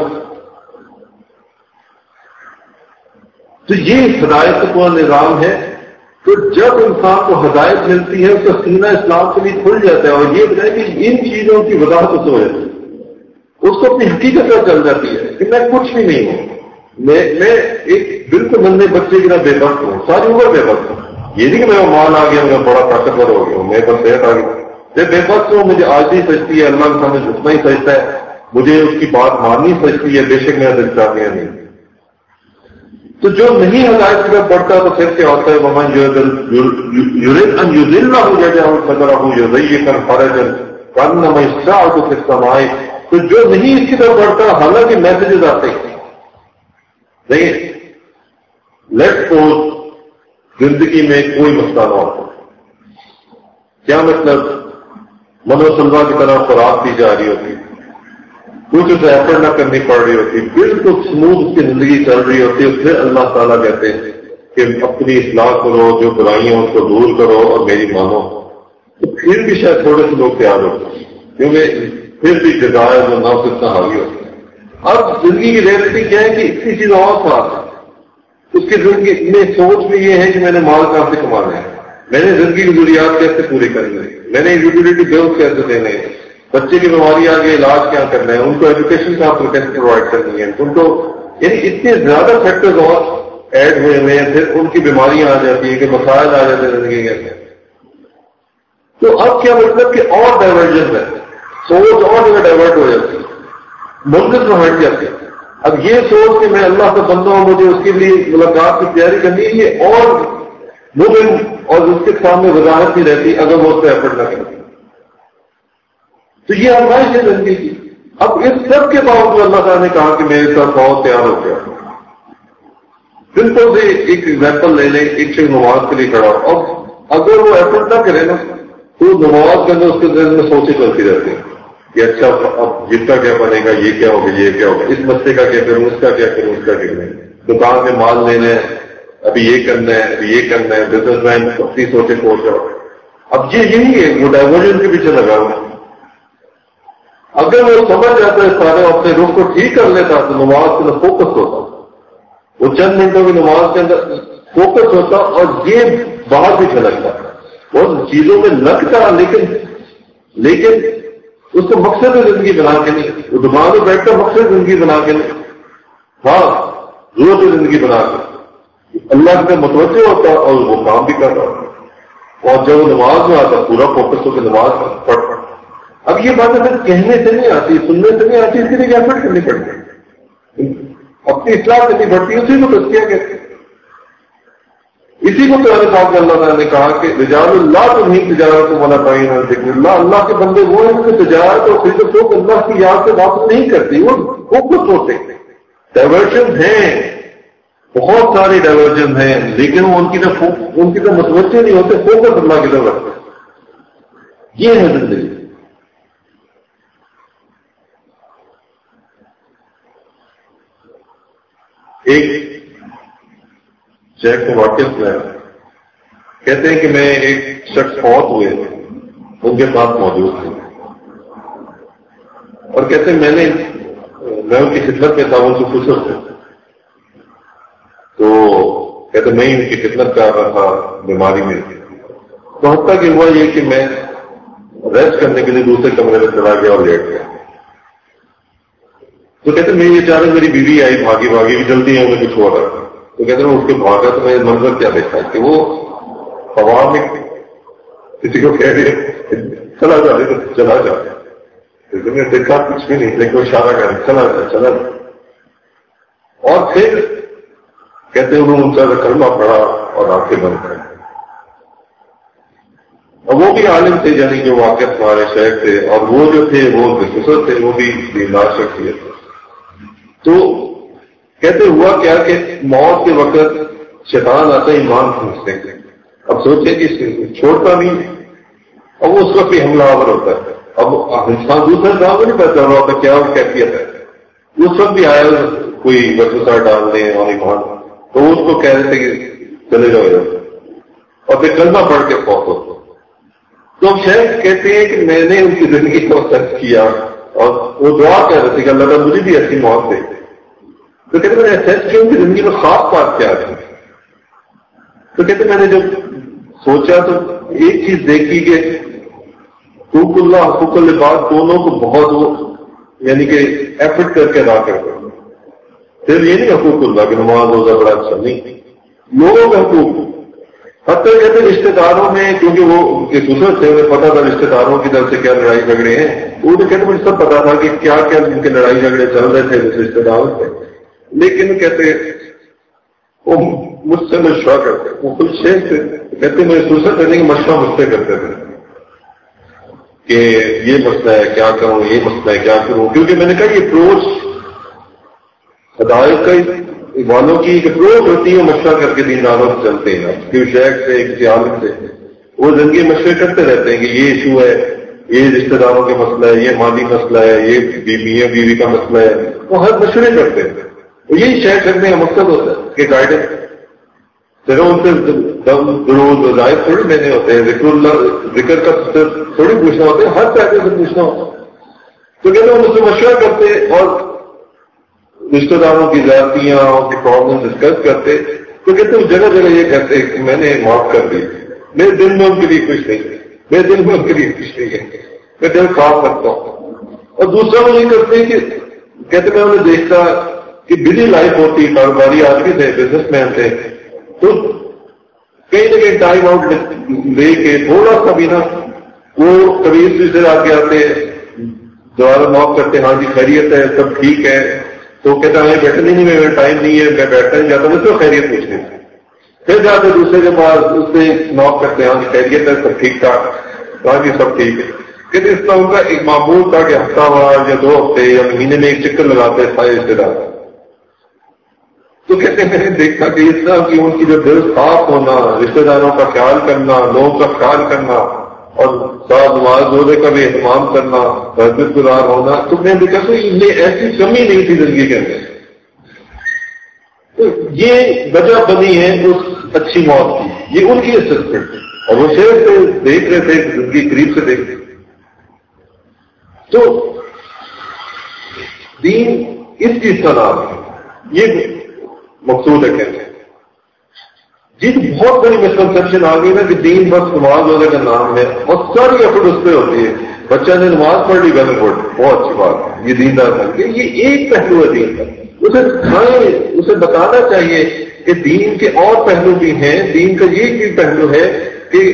تو یہ ہدایت کا پورا نظام ہے. تو جب انسان کو ہدایت ملتی ہے اس کا سینہ اسلام کے لیے کھل جاتا ہے, اور یہ بتائے کہ ان چیزوں کی وضاحت اس ہو جاتی ہے, اس کو اپنی حقیقت پر چل جاتی ہے کہ میں کچھ بھی نہیں ہوں, میں ایک بالکل ننھے بچے کی طرح بے بخت ہوں, ساری عمر بے بخت ہوں. یہ نہیں کہ میں مال آ گیا, میں بڑا طاقتور ہو گیا ہوں, میرے پاس صحت آ گئی, میں بے بخت ہوں, مجھے آج ہی سجتی ہے, اللہ کے سامنے جھکنا ہی سجتا ہے, مجھے اس کی بات ماننی سچتی ہے، بے شک میرا دل چاہیے نہیں. تو جو نہیں ہدایت کی طرف بڑھتا تو پھر کیا ہوتا ہے؟ ومن یرید ان یضلہ یجعل صدرہ ضیقا حرجا کانما یصعد فی السماء. تو جو نہیں اس کی طرف بڑھتا، حالانکہ میسجز آتے ہیں. نہیں، لیٹ سپوز زندگی میں کوئی مسئلہ نہ ہوتا، کیا مطلب؟ منوسلوا کی طرح خوراک دی جا رہی ہوتی، کچھ اسے ایفرٹ نہ کرنی پڑ رہی ہوتی، بالکل اسموتھ اس کی زندگی چل رہی ہوتی ہے. پھر اللہ تعالیٰ کہتے ہیں کہ اپنی اصلاح کرو، جو برائیاں ان کو دور کرو اور میری مانو. تو پھر بھی شاید تھوڑے سے لوگ تیار ہوتے، کیونکہ پھر بھی جزائر جو نفس اتنا حاوی ہوتا ہے. اب زندگی کی ریئلٹی کیا ہے کہ اتنی چیز اور خاص ہے. اس کی زندگی میں سوچ میں یہ ہے کہ میں نے مال کہاں سے کمانا ہے، میں نے زندگی کی ضروریات کیسے پوری کرنی ہے، میں نے یوٹیلیٹی بلز کیسے دینے ہیں، بچے کی بیماری آ گئی علاج کیا کرنا ہے، ان کو ایجوکیشن کہاں پر کیسے پرووائڈ کرنی ہے، ان کو یعنی اتنے زیادہ فیکٹرز اور ایڈ ہوئے ہیں. پھر ان کی بیماریاں آ جاتی ہیں کہ مسائل آ جاتے ہیں زندگی کے. تو اب کیا مطلب کہ اور ڈائیورجن ہے، سوچ اور جگہ ڈائیورٹ ہو جاتی ہے، منزل میں ہٹ جاتی ہے. اب یہ سوچ کہ میں اللہ کا بندہ ہوں، مجھے اس کے لیے ملاقات کی تیاری کرنی ہے، یہ اور ممکن اور اس کے سامنے وضاحت نہیں رہتی اگر وہ اس پہ ایفرٹ نہ کرتی. تو یہ آزمائش ہے زندگی کی. اب اس سب کے باوجود اللہ تعالیٰ نے کہا کہ میرے ساتھ بہت تیار ہو گیا. سمپل سے ایک ایگزامپل لے لیں، ایک شخص نماز کے لیے کھڑا ہو، اب اگر وہ ایفرٹ نہ کرے نا تو نماز کے اندر اس کے ذہن میں سوچیں چلتی رہتی ہیں کہ اچھا اب جس کا کیا بنے گا، یہ کیا ہوگا، یہ کیا ہوگا، اس مسئلے کا کیا کروں، اس کا کیا کروں، اس کا کیا کروں، دکان میں مال لینا ہے، ابھی یہ کرنا ہے، ابھی یہ کرنا ہے، بزنس مین اپنی سوچے سوچ رہا. اب یہ یہی ہے، وہ ڈائیورژن کے پیچھے لگا ہوا. اگر وہ سمجھ جاتا ہے سارے اپنے رخ کو ٹھیک کر لیتا تو نماز کے اندر فوکس ہوتا، وہ چند منٹوں کی نماز کے اندر فوکس ہوتا اور یہ باہر بھی جھلکتا. اور چیزوں میں لگتا لیکن اس کو مقصد زندگی بنا کے نہیں، وہ دماغ میں بیٹھتا مقصد زندگی بنا کے نہیں، ہاں ضرورت زندگی بنا کے اللہ سے متوجہ ہوتا اور وہ کام بھی کرتا. اور جب وہ نماز میں آتا پورا فوکس ہو کے نماز پڑھتا. اب یہ بات اگر کہنے سے نہیں آتی، سننے سے نہیں آتی، اس کے لیے ایفرٹ کرنی پڑتی، اپنی اصلاح کرنی پڑتی. اسی کو تزکیہ کہتے ہیں. اسی کو تو اللہ تعالیٰ نے کہا کہ رجال اللہ تلہیہم تجارت ولا بیع عن ذکر اللہ. اللہ کے بندے وہ ہیں جو تجارت اور خرید و اللہ کی یاد سے واپس نہیں کرتی، وہ فوکس ہوتے. ڈائیورژن ہیں، بہت سارے ڈائیورژن ہیں، لیکن وہ ان کی طرف متوجہ نہیں ہوتے، فوکس اللہ کی طرف رکھتے. یہ ہے زندگی. ایک شیخ کو واقف ہے، کہتے ہیں کہ میں ایک شخص فوت ہوئے ان کے پاس موجود تھے اور کہتے ہیں میں ان کی خدمت میں تھا، ان سے خوش ہوتے. تو کہتے میں ان کی خدمت کر رہا تھا بیماری میں. تو حتیٰ کہ ہوا یہ کہ میں ریسٹ کرنے کے لیے دوسرے کمرے میں چلا گیا اور لیٹ گیا. تو کہتے میں یہ چاہ رہا میری بیوی آئی بھاگی کی جلدی ہے، انہیں کچھ ہو رہا. تو کہتے ہیں اس کے بھاگا تو میں منظر کیا دیکھا کہ وہ ہوا میں کسی کو کہہ رہے چلا جا رہے تو چلا جا رہے. میں دیکھا کچھ بھی نہیں، لیکن وہ اشارہ کر رہے چلا جا. اور پھر کہتے ہیں انہوں نے ان کا کلمہ پڑھا اور آنکھیں بند کر. اور وہ بھی عالم تھے، یعنی جو واقف ہمارے شہر تھے، اور وہ جو تھے وہ خصوص تھے، وہ بھی بیمار شخصیت تھے. تو کہتے ہوا کیا کہ موت کے وقت شیطان آتا ہے ایمان پھونسنے کے. اب سوچیں کہ چھوڑتا نہیں اور وہ اس وقت بھی حملہ آور ہوتا ہے. اب انسان دوسرے کام کو نہیں پتا چل رہا ہوتا کیا وہ کیفیت ہے. اس وقت بھی آیا کوئی وسوسہ ڈالنے اور ایمان، تو اس کو کہہ رہے تھے کہ چلے جاؤ اور پھر کلمہ پڑھ کے فوت ہوتا. تو اب شیخ کہتے ہیں کہ میں نے ان کی زندگی کو سرچ کیا اور وہ دعا کہہ رہے تھے کہ اللہ تعالیٰ مجھے بھی ایسی موت دے. تو کہتے میں نے سرچ کیا ان کی زندگی میں خاص بات کیا تھی. تو کہتے میں نے جب سوچا تو ایک چیز دیکھی کہ حقوق اللہ حقوق العباد دونوں کو بہت یعنی کہ ایفرٹ کر کے ادا کرتے. پھر یہ نہیں حقوق اللہ کہ نماز روزہ بڑا اچھا نہیں، لوگوں کا حقوق حتیٰ کہتے ہیں رشتے داروں میں، کیونکہ وہ خصوصیت تھے، انہیں پتا تھا رشتے داروں کی طرف سے کیا لڑائی جھگڑے ہیں، وہ کہتے مجھے سب پتا تھا کہ کیا کیا ان کے لڑائی جھگڑے چل رہے تھے رشتے داروں سے، لیکن کہتے وہ مجھ سے مشورہ کرتے، وہ کچھ شیخ تھے، کہتے مجھے خصوصیت کرنے کی مشورہ مجھ سے کرتے تھے کہ یہ مسئلہ ہے کیا کروں، یہ مسئلہ ہے کیا کروں، کیونکہ میں نے کہا یہ اپروچ ہدایت کا والوں کی ایک اپروچ ہوتی ہے، مشورہ کر کے دینداروں سے چلتے ہیں، کسی شیخ سے کسی عالم سے وہ زندگی مشورے کرتے رہتے ہیں کہ یہ ایشو ہے، یہ رشتے داروں کا مسئلہ ہے، یہ مالی مسئلہ ہے، یہ میاں بیوی کا مسئلہ ہے، وہ ہر مشورے کرتے ہیں، اور یہی شیئر کرنے کا مقصد ہوتا ہے کہ گائیڈنس صرف ان سے درود وظائف تھوڑی لینے ہوتے ہیں، ذکر کا تھوڑی پوچھنا ہوتا ہے، ہر پیسے سے پوچھنا ہوتا ہے، تو کہتے ہیں ان سے مشورہ کرتے اور رشتے داروں کی ذاتیاں ان کی پرابلم ڈسکس کرتے، تو کہتے ہیں جگہ جگہ یہ کہتے کہ میں نے معاف کر دی، میرے دل میں ان کے لیے کچھ نہیں ہے، میرے دل میں ان کے لیے کچھ نہیں ہے، میں دل صاف رکھتا ہوں۔ اور دوسرا وہ یہ کرتے ہیں کہ کہتے میں انہیں دیکھتا کہ بزی لائف ہوتی، کاروباری آدمی تھے، بزنس مین تھے، تو کہیں نہ کہیں ٹائم آؤٹ لے کے تھوڑا سا بھی نا وہ کبھی اس سے آ کے آتے دوبارہ معاف کرتے، ہاں جی خیریت ہے سب ٹھیک ہے، تو کہتا ہے بیٹھنے نہیں میرا ٹائم نہیں ہے، میں بیٹھنا نہیں چاہتا، مجھ سے خیریت پوچھنے، پھر جاتے دوسرے کے پاس اس سے معاف کرتے، ہاں جی خیریت ہے سب ٹھیک ٹھاک، ہاں جی سب ٹھیک ہے، کہتے اس کا ان کا ایک معمول تھا کہ ہفتہ وار یا 2 ہفتے یا مہینے میں ایک چکر لگاتے سارے رشتے دار، تو کہتے میں نے دیکھا کہ اس طرح کی ان کی جو دل صاف ہونا، رشتے داروں کا خیال کرنا، لوگوں کا خیال کرنا اور ساتھ نماز روزے کا بھی اہتمام کرنا، تہجد گزار ہونا، تو میں دیکھا تو یہ ایسی کمی نہیں تھی زندگی کے اندر، تو یہ وجہ بنی ہے اس اچھی موت کی، یہ ان کی اسسٹنٹ اور وہ شہر سے دیکھ رہے تھے، زندگی قریب سے دیکھ رہے تھے، تو دین اس چیز کا نام ہے، یہ مقصود ہے کہتے ہیں جی، بہت بڑی مسکنسپشن آ گئی نا کہ دین بس نماز روزے کا نام ہے اور ساری ایفرٹ اس پہ ہوتی ہے، بچہ نے نماز پڑھ لی ویل گڈ، بہت اچھی بات ہے، یہ دیندار بن کے، یہ ایک پہلو ہے دین کا، اسے سکھائیں، اسے بتانا چاہیے کہ دین کے اور پہلو بھی ہیں، دین کا یہ بھی پہلو ہے کہ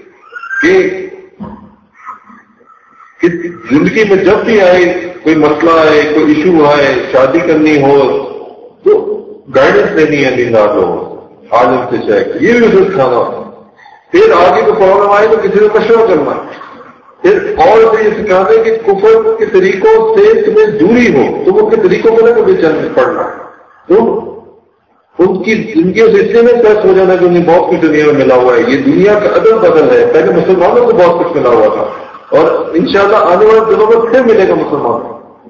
زندگی میں جب بھی آئے کوئی مسئلہ آئے، کوئی ایشو آئے، شادی کرنی ہو تو گائیڈنس لینی ہے دیندار لوگوں عالم سے چیک، یہ بھی اسے سکھانا ہوتا، پھر آگے کو پرابلم آئے تو کسی سے مشورہ کرنا، پھر اور سے یہ سکھانا کہ کفر کے طریقوں سے تمہیں دوری ہو، تم ان کے طریقوں کو نہ کبھی چل پڑنا، تم ان کی زندگیوں سے اتنے میں پیس ہو جانا کہ انہیں بہت کچھ دنیا میں ملا ہوا ہے، یہ دنیا کا عدل بدل ہے، پہلے مسلمانوں کو بہت کچھ ملا ہوا تھا اور انشاءاللہ آنے والے دنوں میں پھر ملے گا مسلمانوں،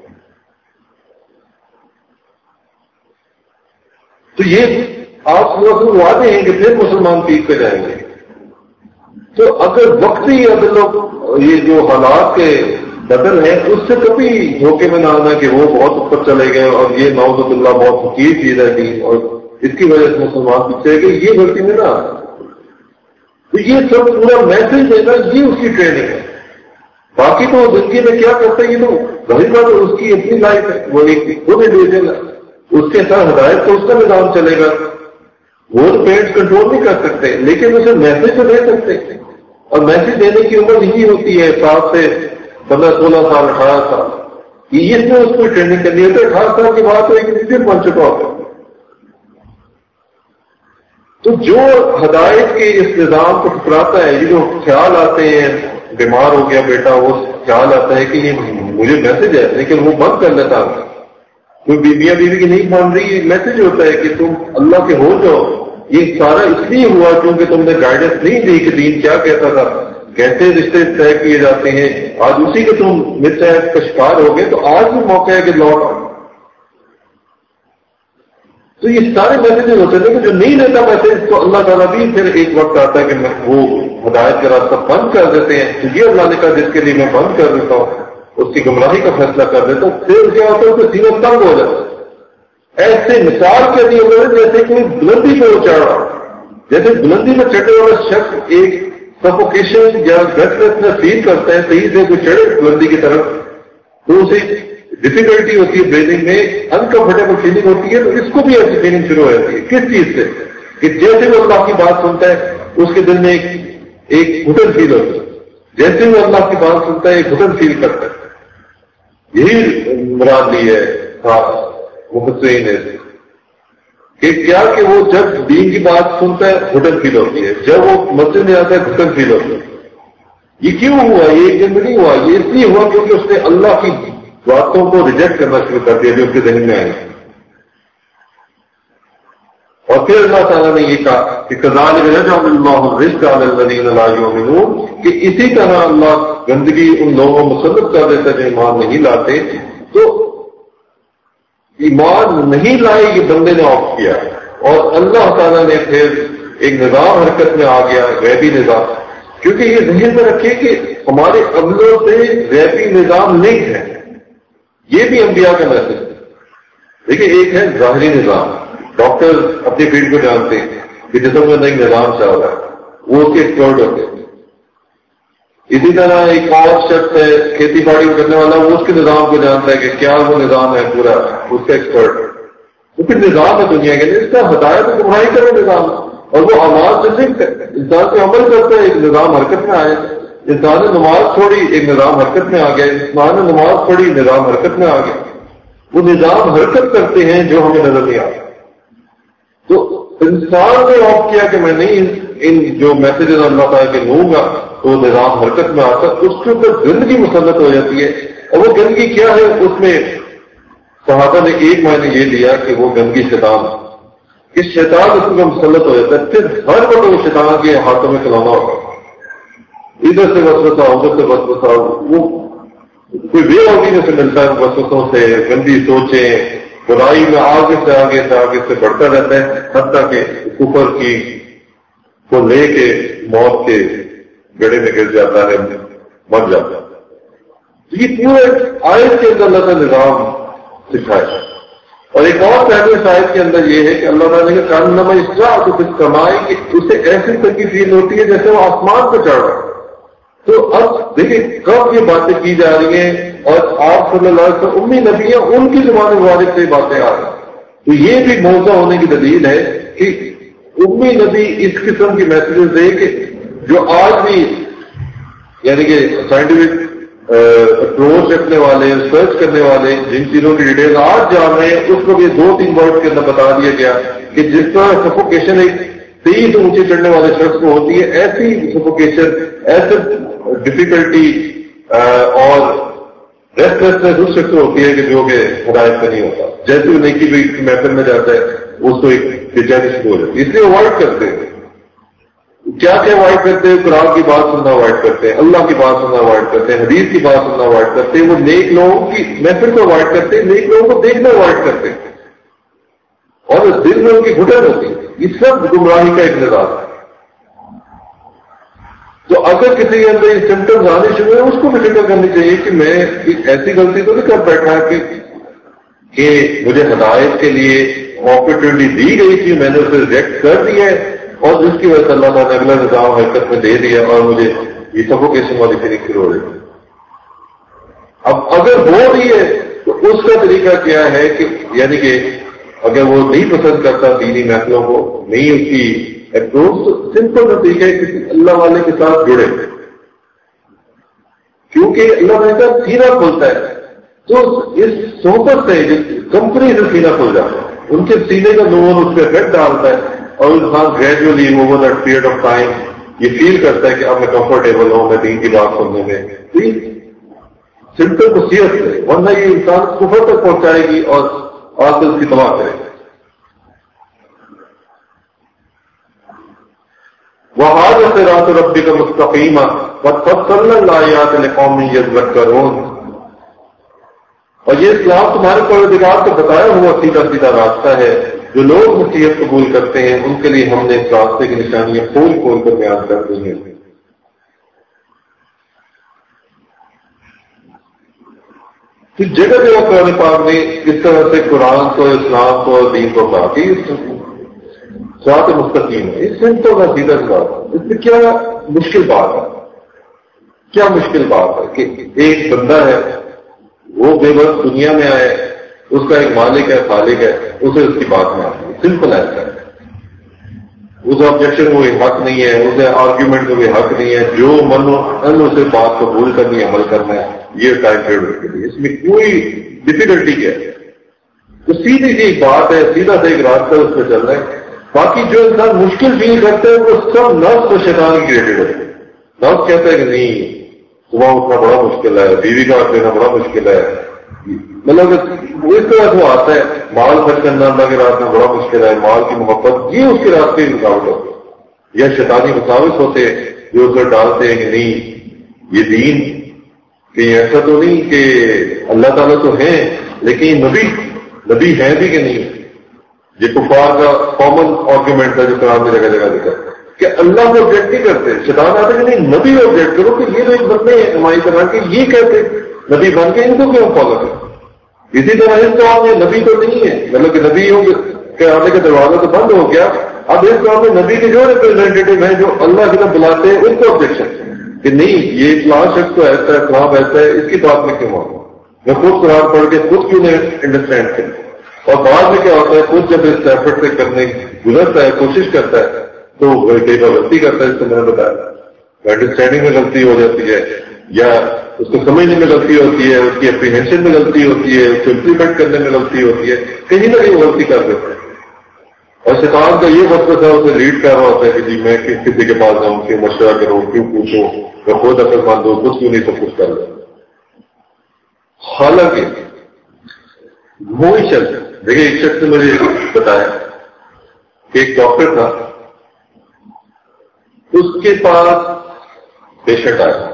تو یہ آپ لوگ وعدے ہیں کہ پھر مسلمان پیٹ پہ جائیں گے، تو اگر وقتی عدل یہ جو حالات کے بدل ہیں اس سے کبھی دھوکے میں نہ آنا کہ وہ بہت اوپر چلے گئے اور یہ نعوذ باللہ بہت حقیر چیز ہے دی اور اس کی وجہ سے مسلمان پیچھے گئے، یہ غلطی میں نہ آنا، تو یہ سب پورا میسج دینا یہ اس کی ٹریننگ ہے، باقی تو زندگی میں کیا کرتا ہے یہ تو ظاہر بات ہے اس کی اپنی لائف ہے، وہ ایک خود انڈیویجل ہے، اس کے ساتھ ہدایت تو اس کا نظام چلے گا، وہ تو پیرنٹس کنٹرول نہیں کر سکتے لیکن اسے میسج تو دے سکتے ہیں، اور میسج دینے کی عمر یہی ہوتی ہے 7 سے 15 16 سال 18 سال، یہ اس میں اس کو ٹریننگ کرنی ہوتی ہے، 18 سال کی بات ہے کہ ٹیچر بن چکا ہوتا ہے، تو جو ہدایت کے اس نظام کو ٹکراتا ہے، یہ جو خیال آتے ہیں بیمار ہو گیا بیٹا، وہ خیال آتا ہے کہ یہ مجھے میسج ہے لیکن وہ بند کر لیتا ہے، کوئی بیویاں بیوی کی نہیں مان رہی، میسج ہوتا ہے کہ تم اللہ کے ہو جاؤ، یہ سارا اس لیے ہوا کیونکہ تم نے گائیڈنس نہیں دی کہ دین کیا کہتا تھا، کیسے رشتے طے کیے جاتے ہیں، آج اسی کے تم مصائب کا شکار ہو گئے، تو آج بھی موقع ہے کہ لوٹ آؤ، تو یہ سارے میسیجز ہوتے ہیں کہ جو نہیں لیتا میسج تو اللہ تعالیٰ بھی پھر ایک وقت آتا ہے کہ وہ ہدایت کا راستہ بند کر دیتے ہیں، تو یہ اللہ نے کہا جس کے لیے میں بند کر دیتا ہوں اس کی گمراہی کا فیصلہ کر دیتا ہوں، پھر کیا ہوتا ہے کہ سینہ تنگ ہو جاتا ہے، ایسے مثال کے لیے ہوگا جیسے کوئی بلندی پہ وہ چڑھ رہا، جیسے بلندی میں چڑھنے والا شخص ایک سفوکیشن یا بیٹھنس فیل کرتا ہے، صحیح سے کوئی چڑھے بلندی کی طرف تو اسے ڈیفیکلٹی ہوتی ہے بریتھنگ میں، انکمفرٹیبل فیلنگ ہوتی ہے، تو اس کو بھی ایسی فیلنگ شروع ہو جاتی ہے، کس چیز سے کہ جیسے وہ اللہ کی بات سنتا ہے اس کے دل میں ایک گھٹن فیل ہوتی ہے. جیسے وہ اللہ کی بات سنتا ہے ایک گھٹن فیل کرتا ہے. یہی مراد لی ہے مفسرین نے کہ کیا کہ وہ جب دین کی بات سنتا ہے گھٹن فیل ہوتی ہے, جب وہ مسجد میں آتا ہے گھٹن فیل ہوتی ہے. یہ کیوں ہوا؟ یہ ایک دن میں نہیں ہوا, یہ اس لیے ہوا کیونکہ اس نے اللہ کی باتوں کو ریجیکٹ کرنا شروع کر دیا جو اس کے ذہن میں آئے. اور پھر اللہ تعالیٰ نے یہ کہا کہ کذالک یجعل اللہ الرجس علی الذین لا یؤمنون, کہ اسی طرح اللہ گندگی ان لوگوں مسلط کر دیتا جو ایمان نہیں لاتے. تو ایمان نہیں لائے یہ بندے نے آف کیا, اور اللہ تعالیٰ نے پھر ایک نظام حرکت میں آ گیا, غیبی نظام. کیونکہ یہ ذہن میں رکھے کہ ہمارے عملوں سے غیبی نظام لنک ہے. یہ بھی انبیاء کا میسج ہے. دیکھیں ایک ہے ظاہری نظام, ڈاکٹر اپنی فیلڈ کو جانتے ہیں کہ جسم میں ایک نظام چل رہا ہے, وہ اس کے ایکسپرٹ ہوتے ہیں. اسی طرح ایک اور شخص ہے کھیتی باڑی کرنے والا, وہ اس کے نظام کو جانتا ہے کہ کیا وہ نظام ہے پورا, اس کا ایکسپرٹ. وہ پھر نظام ہے دنیا کے لیے, اس کا ہدایت گمراہی کرو نظام, اور وہ آواز سے لنک ہے. انسان پہ عمل کرتا ہے, ایک نظام حرکت میں آئے. انسان نے نماز چھوڑی, ایک نظام حرکت میں آ گیا. انسان نے نماز چھوڑی, نظام حرکت میں آ گیا. وہ نظام حرکت کرتے ہیں جو ہمیں نظر نہیں آتا. تو انسان نے آف کیا کہ میں نہیں ان جو میسیجز اللہ تعالیٰ کے لوں گا, تو نظام حرکت میں آتا, اس کے اوپر گندگی مسلط ہو جاتی ہے. اور وہ گندگی کیا ہے؟ اس میں صحابہ نے ایک معنی یہ لیا کہ وہ گندگی شیطان, اس شیطان اس کو مسلط ہو جاتا ہے. پھر ہر وقت وہ شیطان کے ہاتھوں میں چلانا ہوگا, ادھر سے وسوسہ, ادھر سے وسوسہ. وہ کوئی بے ہوگی سے ملتا ہے وسوسوں سے, گندی سوچیں, برائی میں آگے سے بڑھتا رہتا ہے, حتیٰ کہ کفر کی کو لے کے موت کے گڑے میں گر جاتا ہے, مر جاتا ہے. یہ پورے آیت کے اندر اللہ کا نظام سکھایا. اور ایک اور پہلے شاید کے اندر یہ ہے کہ اللہ تعالیٰ نے کہا نما اسرا تو کچھ کمائی کہ اسے ایسی تنگی فیل ہوتی ہے جیسے وہ آسمان پہ چڑھ رہا ہے. تو اب دیکھیں کب یہ باتیں کی جا رہی ہیں, اور آپ صلی اللہ علیہ وسلم امی نبی ہیں, ان کی زبان مبارک سے باتیں آ رہی ہیں. تو یہ بھی موضوع ہونے کی دلیل ہے کہ امی نبی اس قسم کی میسیجز دے کہ جو آج بھی یعنی کہ سائنٹیفک اپروچ رکھنے والے, سرچ کرنے والے, جن چیزوں کی ڈیٹیل آج جان رہے ہیں, اس کو بھی 2-3 ورڈ کے اندر بتا دیا گیا کہ جس طرح سفوکیشن ایک 23 اونچے چڑھنے والے شخص کو ہوتی ہے, ایسی سفوکیشن, ایسے ڈفیکلٹی اور ریسٹلیسنس اس شخص کو ہوتی ہے کہ جو کہ ہدایت کا نہیں ہوتا. جیسے وہ نیکی بھی محفل میں جاتا ہے, اس کو ایک بے چینی شروع ہو جاتی ہے. اس لیے اوائڈ کرتے ہیں. کیا اوائڈ کرتے ہیں؟ قرآن کی بات سننا اوائڈ کرتے ہیں, اللہ کی بات سننا اوائڈ کرتے ہیں, حدیث کی بات سننا اوائڈ کرتے ہیں. وہ نیک لوگوں کی محفل کو اوائڈ کرتے ہیں, نیک لوگوں کو دیکھنا اوائڈ کرتے ہیں, اور دل میں ان کی گھٹن ہوتی ہے. یہ سب گمراہی کا ایک نظام ہے. تو اگر کسی کے اندر یہ سمٹمز آنے شروع ہیں, اس کو بھی فکر کرنی چاہیے کہ میں ایسی غلطی تو نہیں کر بیٹھا کہ مجھے ہدایت کے لیے اپرچونٹی دی گئی تھی, میں نے اسے ریجیکٹ کر دیا ہے, اور جس کی وجہ سے اللہ تعالیٰ نے اگلا نظام حرکت میں دے دیا اور مجھے یہ سفوکیشن والی فیلنگ شروع ہو رہی ہے. اب اگر ہو رہی ہے تو اس کا طریقہ کیا ہے کہ یعنی کہ اگر وہ نہیں پسند کرتا دینی محفلوں کو, نہیں اس کی اپروچ, تو سمپل کا طریقہ ہے کسی اللہ والے کے ساتھ جڑے, کیونکہ اللہ تعالیٰ کا سینہ کھلتا ہے. تو اس صحبت سے کمپنی سے سینہ کھل جاتا ہے, ان کے سینے کا نور اس پہ افیکٹ ڈالتا ہے, اور انسان gradually over that period of time یہ فیل کرتا ہے کہ اب میں کمفرٹیبل ہوں, میں دین کی بات سننے میں. سمپل خصوصیت سے, ورنہ یہ انسان کفر تک پہنچائے گی اور آخر اس کی تباہ کرے گی. وَهَذَا صِرَاطُ رَبِّكَ مُسْتَقِيمًا وَفَصَّلْنَا الْآيَاتِ لِقَوْمٍ يَذَّكَّرُونَ. اور یہ اسلام تمہارے پروردگار کو بتایا ہوا سیدھا راستہ ہے, جو لوگ نصیحت قبول کرتے ہیں ان کے لیے ہم نے اس راستے کی نشانیاں کھول کر بیان کر دی ہیں. پھر جگہ جگہ قرآن پاک نے اس طرح سے قرآن کو, اسلام کو, دین کو باقی صراط مستقیم ہے. اس سمپل کا سیدھا بات ہے. اس میں کیا مشکل بات ہے؟ کیا مشکل بات ہے کہ ایک بندہ ہے, وہ بے بس دنیا میں آئے, اس کا ایک مالک ہے, خالق ہے, اسے اس کی بات میں آتی ہے. سمپل ایسا ہے. اس آبجیکشن کو حق نہیں ہے، اسے آرگیومنٹ کو بھی حق نہیں ہے، جو من ان اسے بات قبول کرنی ہے، عمل کرنا ہے، یہ ٹائم پیریڈ اس کے لیے، اس میں کوئی ڈفیکلٹی کیا ہے؟ تو سیدھی سی ایک بات ہے، سیدھا سا ایک راستہ اس پہ چل رہا ہے. باقی جو انسان مشکل فیل کرتے ہیں وہ سب نفس و شیطان کی کریٹڈ ہوتے ہیں. نفس کہتا ہے کہ نہیں صبح اٹھنا بڑا مشکل ہے، بیوی کا دینا بڑا مشکل ہے، مطلب اس طرح سے وہ آتا ہے، مال خرچ کرنا اللہ کے راستے میں بڑا مشکل ہے، مال کی محبت، یہ اس کے راستے کی رکاوٹ ہوتی ہے، یا شیطانی مساوس ہوتے جو اس پر ڈالتے ہیں کہ نہیں یہ دین کہ ایسا تو نہیں کہ اللہ تعالیٰ تو ہیں لیکن نبی ہیں بھی کہ نہیں. یہ کفار کا کامن آرگیومنٹ ہے جو قرآن میں جگہ جگہ لکھا ہے کہ اللہ کو آبجیکٹ نہیں کرتے. شیطان آتے کہ نہیں نبی کو آبجیکٹ کرو کہ یہ تو ایک بندے ہیں ہماری طرح کہ یہ کہتے نبی بن کے ان کو کیوں فالو کریں. اسی طرح اس قوم میں نبی تو نہیں ہے، مطلب کہ نبیوں کے آنے کا دروازہ تو بند ہو گیا. اب اس قوم میں نبی کے جو ریپرزینٹیٹو ہیں جو اللہ کی طرف بلاتے ہیں ان کو آبجیکشن کہ نہیں یہ فلاں شخص تو ایسا ہے، فلاں ایسا ہے، اس کی بات میں کیوں مانوں، میں خود قرآن پڑھ کے خود کیوں نہیں انڈرسٹینڈ کروں. اور بعد میں کیا ہوتا ہے خود جب اس ایفرٹ سے کرنے گزرتا ہے، کوشش کرتا ہے تو کئی بار غلطی کرتا ہے. اس کو میں نے بتایا انڈرسٹینڈنگ میں غلطی ہو جاتی ہے، یا اس کو سمجھنے میں غلطی ہوتی ہے، اس کی اپریہینشن میں غلطی ہوتی ہے، اس کو امپلیمنٹ کرنے میں غلطی ہوتی ہے، کہیں نہ کہیں غلطی کر دیتا ہے. اور شیطان کا یہ مقصد ہے اسے لیڈ کر رہا ہوتا ہے کہ جی میں کسی کے پاس جاؤں، کیوں مشورہ کروں، کیوں پوچھوں، میں خود عقل مند ہوں، خود کیوں نہیں سب کچھ کر لوں. حالانکہ وہی شخص دیکھیں، ایک شخص نے مجھے بتایا کہ ایک ڈاکٹر تھا، اس کے پاس پیشنٹ آیا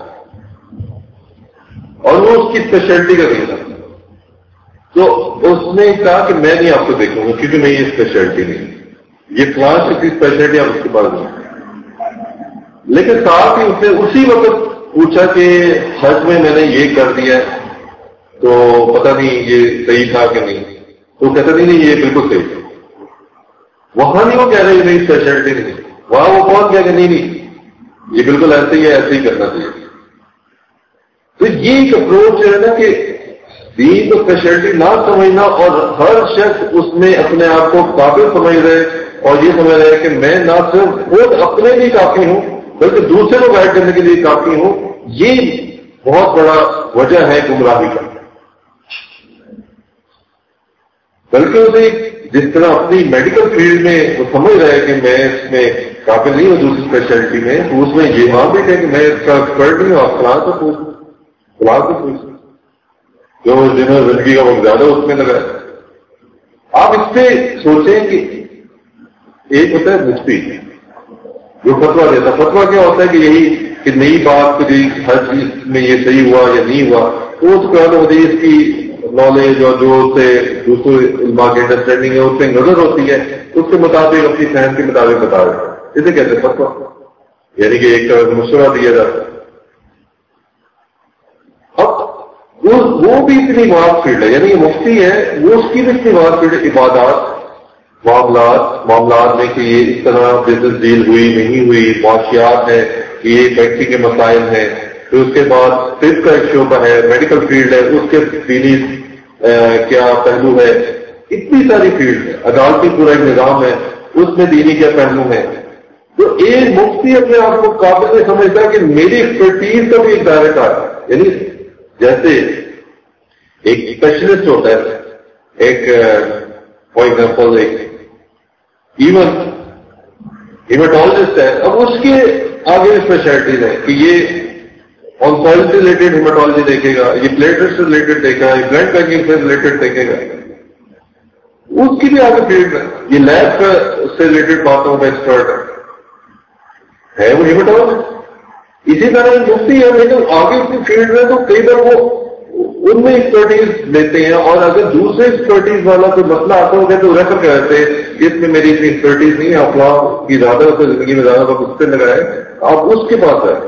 اور وہ اس کی اسپیشلٹی کا نہیں تھا. تو اس نے کہا کہ میں نہیں آپ کو دیکھوں گا کیونکہ میں یہ اسپیشلٹی نہیں، یہ کلاس کی اسپیشلٹی آپ اس کے پاس نہیں. لیکن ساتھ ہی اس نے اسی وقت پوچھا کہ حج میں نے یہ کر دیا تو پتہ نہیں یہ صحیح تھا کہ نہیں. تو کہتا نہیں یہ بالکل صحیح تھا. وہاں نہیں وہ کہہ رہے نہیں اسپیشلٹی نہیں، وہاں وہ کون کہہ کہ نہیں یہ بالکل ایسے ہی ہے، ایسے ہی کرنا چاہیے. تو یہ ایک اپروچ ہے نا کہ دین کو اسپیشلٹی نہ سمجھنا اور ہر شخص اس میں اپنے آپ کو قابل سمجھ رہے اور یہ سمجھ رہے کہ میں نہ صرف خود اپنے لیے کافی ہوں بلکہ دوسرے کو گائیڈ کرنے کے لیے کافی ہوں، یہ بہت بڑا وجہ ہے گمراہی کا. بلکہ اسے جس طرح اپنی میڈیکل فیلڈ میں وہ سمجھ رہا ہے کہ میں اس میں قابل نہیں ہوں دوسری اسپیشلٹی میں، تو اس میں یہ وہاں بھی ہے کہ میں اس کا ایکسپرٹ نہیں ہوں، آپ فلاں سے پوچھ جو جنہوں نے زندگی کا وقت زیادہ اس میں لگا ہے. آپ اس پہ سوچیں کہ ایک ہوتا ہے مفتی جو فتویٰ دیتا، فتویٰ کیا ہوتا ہے کہ یہی کہ نئی بات کو ہر چیز میں یہ صحیح ہوا یا نہیں ہوا، تو اس کو حدیث کی نالج اور جو اس سے دوسرے علماء کی انڈرسٹینڈنگ ہے اس پہ نظر ہوتی ہے، اس کے مطابق اپنی فہم کے مطابق بتا رہے ہیں. اسے کہتے ہیں فتویٰ، یعنی کہ ایک طرح مشورہ دیا جاتا ہے. اب وہ بھی اتنی واسٹ فیلڈ ہے، یعنی یہ مفتی ہے وہ اس کی بھی اتنی واسٹ فیلڈ ہے. عبادات، معاملات میں کہ یہ اس طرح بزنس ڈیل ہوئی نہیں ہوئی، معاشیات ہے کہ یہ فیکٹری کے مسائل ہیں، پھر اس کے بعد طب کا ایک شعبہ ہے، میڈیکل فیلڈ ہے، اس کے دینی کیا پہلو ہے، اتنی ساری فیلڈ ہے. عدالتی پورا ایک نظام ہے، اس میں دینی کیا پہلو ہے. تو ایک مفتی اپنے آپ کو قابل نہیں سمجھتا کہ میری ایکسپرٹیز کا بھی ایک دائرہ کار ہے. یعنی جیسے ایک اسپیشلسٹ ہوتا ہے، ایک فار ایگزامپل ایک ایون ہیماٹولوجسٹ ہے، اب اس کے آگے اسپیشلٹیز ہے کہ یہ آنکولوجی سے ریلیٹڈ ہیماٹولوجی دیکھے گا، یہ پلیٹلیٹ سے ریلیٹڈ دیکھے گا، یہ بلڈ بینکنگ سے ریلیٹڈ دیکھے گا. اس کی بھی آگے فیلڈ ہے. یہ لیب سے ریلیٹڈ باتوں کا ایکسپرٹ ہے وہ ہیماٹولوجسٹ. اسی طرح مفتی ہے لیکن آگے کی فیلڈ میں تو کئی بار وہ ان میں ایکسپرٹیز لیتے ہیں، اور اگر دوسرے ایکسپرٹیز والا کوئی مسئلہ آتا ہوگا تو ریفر کرتے ہیں کہ اس میں میری اتنی ایکسپرٹیز نہیں ہے، آپ کی زیادہ زندگی میں زیادہ وقت اس سے لگائے، آپ اس کے پاس آئے.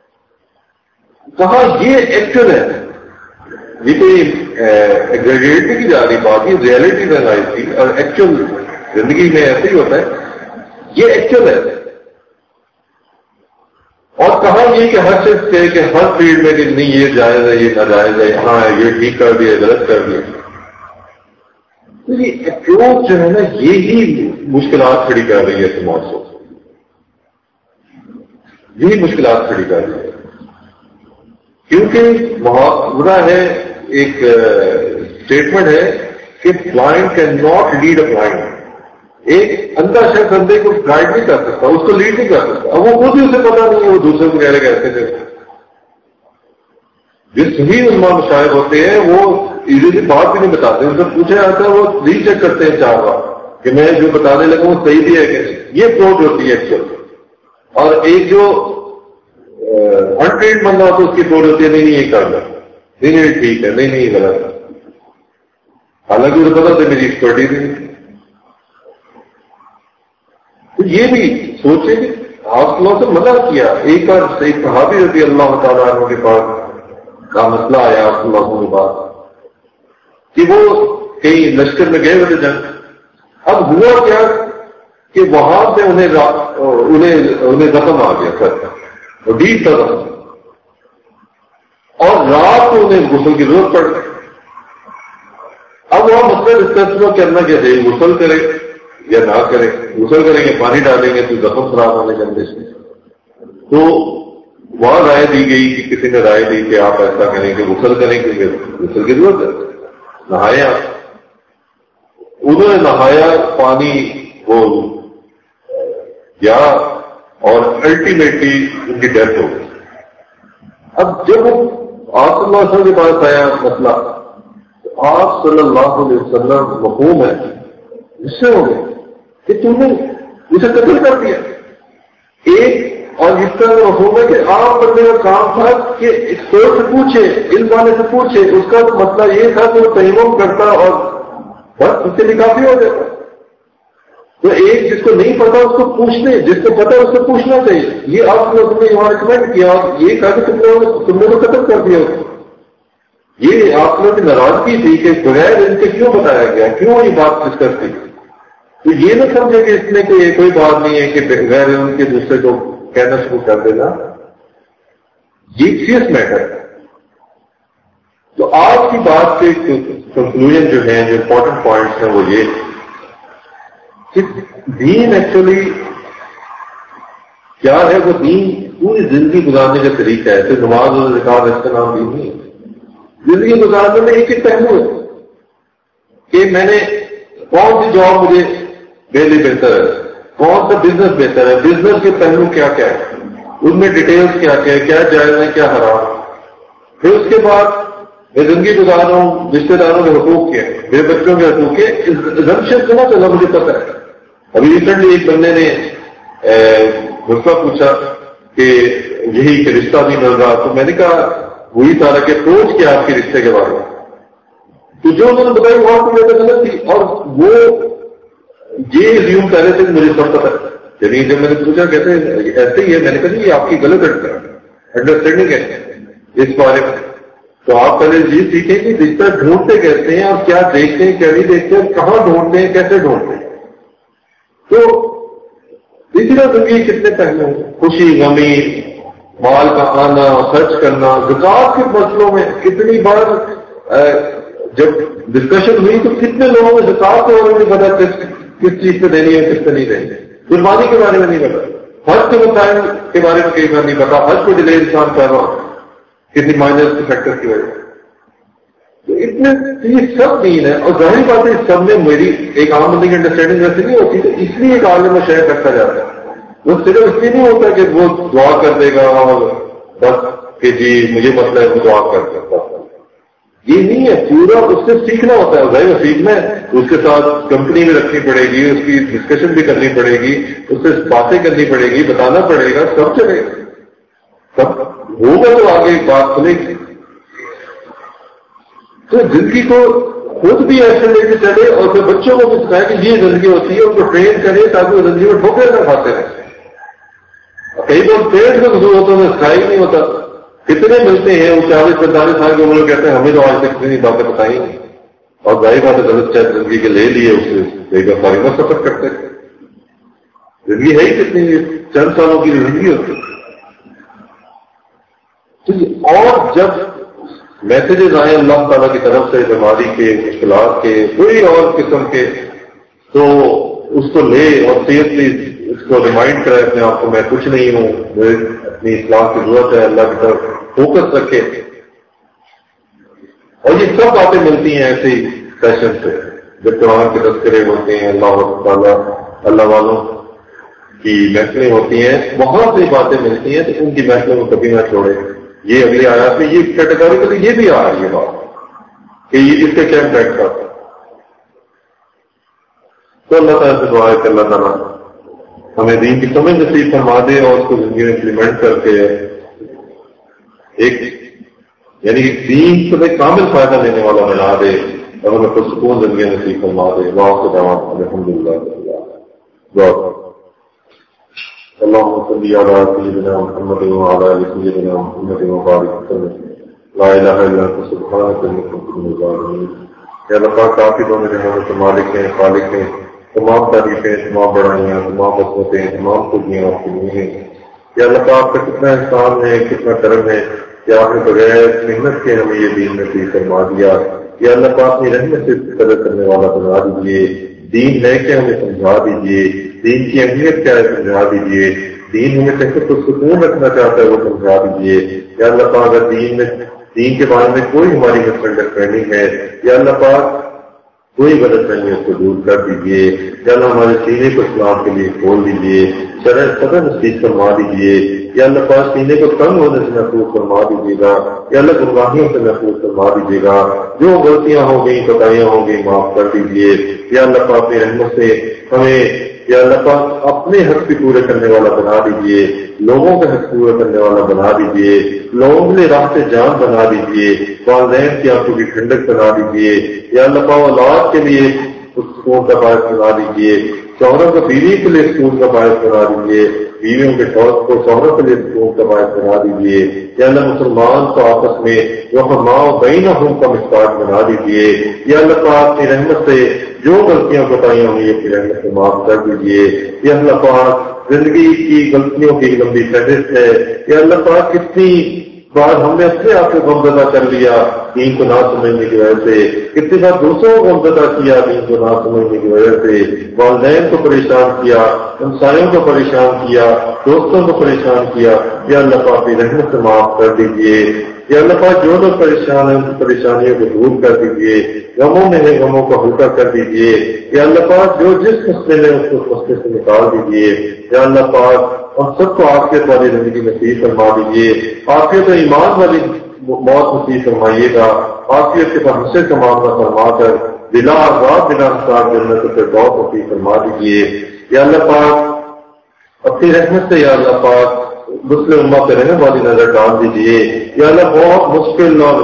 کہا یہ ایکچوئل ہے، یہ کوئی ایگزیجریٹ کی جا رہی بات، یہ ریئلٹی ہے لائف کی، اور ایکچوئل زندگی میں ایسے ہی ہوتا ہے، یہ ایکچوئل ہے. اور کہا یہ کہ ہر شخص کہے کہ ہر فیلڈ میں کہ نہیں یہ جائز ہے، یہ ناجائز ہے، ہاں یہ ٹھیک کر دیا، غلط کر دیا. تو یہ اپروچ جو ہے نا یہی مشکلات کھڑی کر رہی ہے سماج کو. یہی مشکلات کھڑی کر رہی ہے، کیونکہ محاورہ ہے، ایک اسٹیٹمنٹ ہے کہ blind can not lead a blind, ایک اندھا شخص اندھے کو گائیڈ نہیں کر سکتا، اس کو لیڈ نہیں کر سکتا، اب وہ خود ہی اسے پتا نہیں ہے، وہ دوسرے کو کہہ رہے ایسے تھے۔ جو صحیح علماء مشاہد ہوتے ہیں وہ ایزیلی بات بھی نہیں بتاتے، ان سے پوچھا جاتا ہے وہ ری چیک کرتے ہیں 4 بار کہ میں جو بتانے لگا وہ صحیح بھی ہے کہ نہیں، یہ اپروچ ہوتی ہے ایکچوئل۔ اور ایک جو انٹرینڈ بندہ تو اس کی اپروچ ہوتی ہے نہیں یہ کر لیں، نہیں ٹھیک ہے، نہیں یہ غلط ہے، حالانکہ مجھے پتا تھا میری ایکسپرٹیز نہیں۔ تو یہ بھی سوچیں کہ آپ لوگوں سے منع کیا، ایک بار صحابی رضی اللہ تعالیٰ عنہ کے پاس کا مسئلہ آیا آپ کے بعد کہ وہ کہیں لشکر میں گئے ہوئے تھے جنگ، اب ہوا کیا کہ وہاں سے انہیں زخم آ گیا سر اور ڈیپ تھا زخم، اور رات کو انہیں غسل کی ضرورت پڑ گئی۔ اب وہاں مسئلہ ڈسکس ہوا کرنا کیا چاہیے، غسل کرے یا نہ کرے، غسل کریں گے پانی ڈالیں گے تو زخم خراب ہونے کے اندر سے، تو وہاں رائے دی گئی کہ کسی نے رائے دی کہ آپ ایسا کریں کہ غسل کریں گے، غسل کی ضرورت ہے، نہائے آپ۔ انہوں نے نہایا، پانی وہ گیا اور الٹیمیٹلی ان کی ڈیتھ ہو گئی۔ اب جب وہ آپ صلی اللہ علیہ وسلم کے پاس آیا مسئلہ، تو آپ صلی اللہ علیہ وسلم مفہوم ہے اس سے ہو گئے کہ تم نے اسے قتل کر دیا ایک، اور اس طرح مفہوم ہے کہ آپ بندے کا کام تھا کہ ایکسپرٹ سے پوچھے، علم والے سے پوچھے، اس کا مسئلہ یہ تھا کہ وہ تیمم کرتا اور بس اس سے بھی کافی ہو جاتا۔ تو ایک جس کو نہیں پتا اس کو پوچھنے، جس کو پتا اس کو پوچھنا چاہیے۔ یہ آپ نے یہاں ریکمینڈ کیا اور یہ کہا کہ تم نے تو قتل کر دیا، یہ آپ لوگوں کی ناراضگی تھی کہ بغیر ان کے کیوں بتایا گیا، کیوں یہ بات ڈسکس تھی۔ تو یہ نہ سمجھے کہ اس میں کوئی بات نہیں ہے کہ بغیر ان کے دوسرے کو کہنا شروع کر دینا، یہ سیریس میٹر ہے۔ تو آج کی بات کے کنکلوژن جو ہیں، جو امپورٹنٹ پوائنٹس ہیں وہ یہ کہ دین ایکچولی کیا ہے، وہ دین پوری زندگی گزارنے کا طریقہ ہے، صرف نماز اور زکات اس کا نام دین نہیں ہے۔ زندگی گزارنے میں ایک پہلو ہے کہ میں نے کون سی جاب مجھے میرے لیے بہتر ہے، کون سا بزنس بہتر ہے، بزنس کے پہلو کیا کیا ہے، ان میں ڈیٹیلز کیا کیا ہے، کیا جائز ہے کیا حرام۔ پھر اس کے بعد میں زندگی گزار رہا ہوں، رشتے داروں کے حقوق کے، میرے بچوں کے حقوق کے، ایگزمپشن سنا چلا مجھے پتہ ہے۔ ابھی ریسنٹلی ایک بندے نے مجھ سے پوچھا کہ یہی کہ رشتہ نہیں مل رہا، تو میں نے کہا وہی سارا کہ اپروچ کیا آپ کے رشتے کے بارے میں، تو جو انہوں نے بتائی وہاں تو میرے غلط تھی، اور وہ یہ ریوم پہلے سے مجھے سب پتا ہے۔ یعنی جب میں نے پوچھا کہتے ایسے ہی ہے، میں نے کہا یہ آپ کی غلط انڈرسٹینڈنگ ہے اس بارے میں، تو آپ پہلے یہ سیکھیں کہ رشتہ ڈھونڈتے کہتے ہیں اور کیا دیکھتے ہیں کیا نہیں دیکھتے اور کہاں ڈھونڈتے ہیں کیسے ڈھونڈتے ہیں۔ تو اسی طرح زندگی کتنے پہلو ہیں، خوشی غمی، مال کا آنا، خرچ کرنا، زکات کے مسئلوں میں کتنی بار جب ڈسکشن ہوئی تو کتنے لوگوں کو زکات کے بارے میں نہیں پتا کس چیز پہ دینی ہے کس پہ نہیں دینی، قربانی کے بارے میں نہیں پتا، حج کے مسائل کے بارے میں کئی بار نہیں پتا، حج کو ڈیلے انسان کر رہا کسی مائنس فیکٹر کی وجہ سے۔ تو اتنے یہ سب دین ہے، اور ظاہر بات ہے اس سب میں میری ایک عام بندی کی انڈرسٹینڈنگ ویسے نہیں ہوتی، تو اس لیے ایک عالم و شہر رکھا جاتا ہے۔ وہ صرف اس لیے نہیں ہوتا کہ وہ دعا کر دے گا اور بس کہ جی مجھے مسئلہ ہے وہ دعا کر سکتا، یہ نہیں ہے، پورا اس سے سیکھنا ہوتا ہے۔ ظاہر سیکھنا ہے اس کے ساتھ کمپنی میں رکھنی پڑے گی، اس کی ڈسکشن بھی کرنی پڑے گی، اس سے باتیں کرنی پڑے گی، بتانا پڑے گا، سب چلے گا، سب ہوگا تو آگے بات سنے گی۔ تو زندگی کو خود بھی ایسے لے کے چلے اور پھر بچوں کو بھی سکھائے کہ یہ زندگی ہوتی ہے، ان کو ٹرین کرے تاکہ وہ زندگی میں ٹھوکریں نہ کھاتے رہے۔ کئی بار پیٹ میں قصور ہوتا ہے، سکھائی نہیں ہوتا، کتنے ملتے ہیں وہ 40-45 سال کے عمر کہتے ہیں ہمیں تو آج تک اتنی باتیں بتائی نہیں، اور ظاہر بات غلط چاہے زندگی کے لے لیے اس سے لے کر فارغ سفر کرتے ہیں۔ زندگی ہے ہی کتنی، چند سالوں کی زندگی ہوتی ہے۔ اور جب میسیجز آئے اللہ تعالیٰ کی طرف سے بیماری کے، مشکلات کے، کوئی اور قسم کے، تو اس کو لے اور سیریسلی اس کو ریمائنڈ کرے اپنے آپ کو میں کچھ نہیں ہوں, مجھے اپنی اصلاح کی ضرورت ہے, اللہ کی طرف فوکس رکھے. اور یہ سب باتیں ملتی ہیں ایسے سیشن سے جب قرآن کے تذکرے ہوتے ہیں, اللہ والوں کی محفلیں ہوتی ہیں, بہت سی باتیں ملتی ہیں, تو ان کی محفلوں کو کبھی نہ چھوڑے. یہ اگلی آیات میں یہ کیٹیگوریکلی یہ بھی آ رہی ہے بات کہ یہ اس سے کیا امپیکٹ کرتا ہے. تو اللہ تعالیٰ سے دعا ہے کہ اللہ تعالیٰ ہمیں دین کی سمجھ نصیب فرما دے اور اس کو زندگی میں امپلیمنٹ کر کے ایک یعنی دین سے کامل فائدہ لینے والا بنا دے اور ہمیں پرسکون زندگی نصیب فرما دے. واہ سے دعا الحمدللہ. اللهم صل على سيدنا محمد وعلى ال سيدنا محمد وبارك وسلم. لا اله الا انت سبحانك اني كنت من الظالمين. یا اللہ پاک آپ ہی دونوں جہانوں کے مالک ہیں, خالق ہیں. تمام تعریفیں, تمام بڑائیاں, تمام عظمتیں, تمام خوبیاں آپ کی نہیں ہیں. یا اللہ پاک کا کتنا احسان ہے, کتنا کرم ہے کہ آپ نے بغیر محنت کے ہمیں یہ دین نصیب فرما دیا. یا اللہ پاک اپنی رحمت سے قدر کرنے والا بنا دیجیے. دین ہے کہ ہمیں سمجھا دیجیے, دین کی اہمیت کیا ہے سمجھا دیجیے, دین ہمیں کیسے سکون رکھنا چاہتا ہے وہ سمجھا دیجیے. یا اللہ پاک اگر دین کے بارے میں کوئی ہماری مس انڈرسٹینڈنگ ہے, یا اللہ پاک کوئی غلط نہیں ہے, اس کو دور کر دیجیے. یا اللہ ہمارے سینے کو اسلام کے لیے کھول دیجیے, شرح صدر نصیب فرما دیجیے. یا اللہ پاک سینے کو تنگ ہونے سے محفوظ فرما دیجیے گا. یا اللہ گمراہیوں سے محفوظ فرما دیجیے گا. جو غلطیاں ہو گئی, کوتاہیاں ہو گئی, معاف کر دیجیے. یا اللہ پاک اپنی رحمت سے ہمیں یا اللہ پاک اپنے حق بھی پورے کرنے والا بنا دیجیے, لوگوں کا حق پورا کرنے والا بنا دیجیے, لوگوں کے لیے راہ سے جان بنا دیجیے, والدین کی آنکھوں کی ٹھنڈک بنا دیجیے. یا اللہ پاک اولاد کے لیے سکون کا باعث بنا دیجیے, شوہروں کو بیوی کے لیے سکون کا باعث بنا دیجیے, بیویوں کے شوہروں کے لیے سکون کا باعث بنا دیجیے. یا اللہ مسلمان کو آپس میں رحماؤ بینہم کا مصباح بنا دیجیے. یا اللہ پاک اپنی رحمت سے جو غلطیاں بتائیاں ہوئی اپنی رحمت سے معاف کر دیجیے. یا اللہ پاک زندگی کی غلطیوں کی لمبی فہرست ہے. یا اللہ پاک کتنی بار ہم نے اپنے آپ کو غمزدہ کر لیا دین کو نہ سمجھنے کی وجہ سے, کتنی بار دوسروں کو غمزدہ کیا دین کو نہ سمجھنے کی وجہ سے, والدین کو پریشان کیا, ہمسایوں کو پریشان کیا, دوستوں کو پریشان کیا. یا اللہ پاک اپنی رحمت سے معاف کر دیجیے. یا اللہ پاک جو لوگ پریشان ہیں ان کی پریشانیوں کو دور کر دیجیے, غموں میں ہے غموں کو ہلکا کر دیجیے. یا اللہ پاک جو جس مسئلے میں اس کو مسئلے سے نکال دیجیے. یا اللہ پاک ہم سب کو عافیت والی زندگی نصیب فرما دیجیے, عافیت و ایمان والی موت نصیب فرمائیے گا, عافیت کے بحثے کا معاملہ فرما کر بلا عذاب بلا حساب جنت سے بہت نصیب فرما دیجیے. یا اللہ پاک اپنی رحمت سے یا اللہ پاک مسلم امت پہ رہنے والی نظر ڈال دیجیے. یا اللہ بہت مشکل اور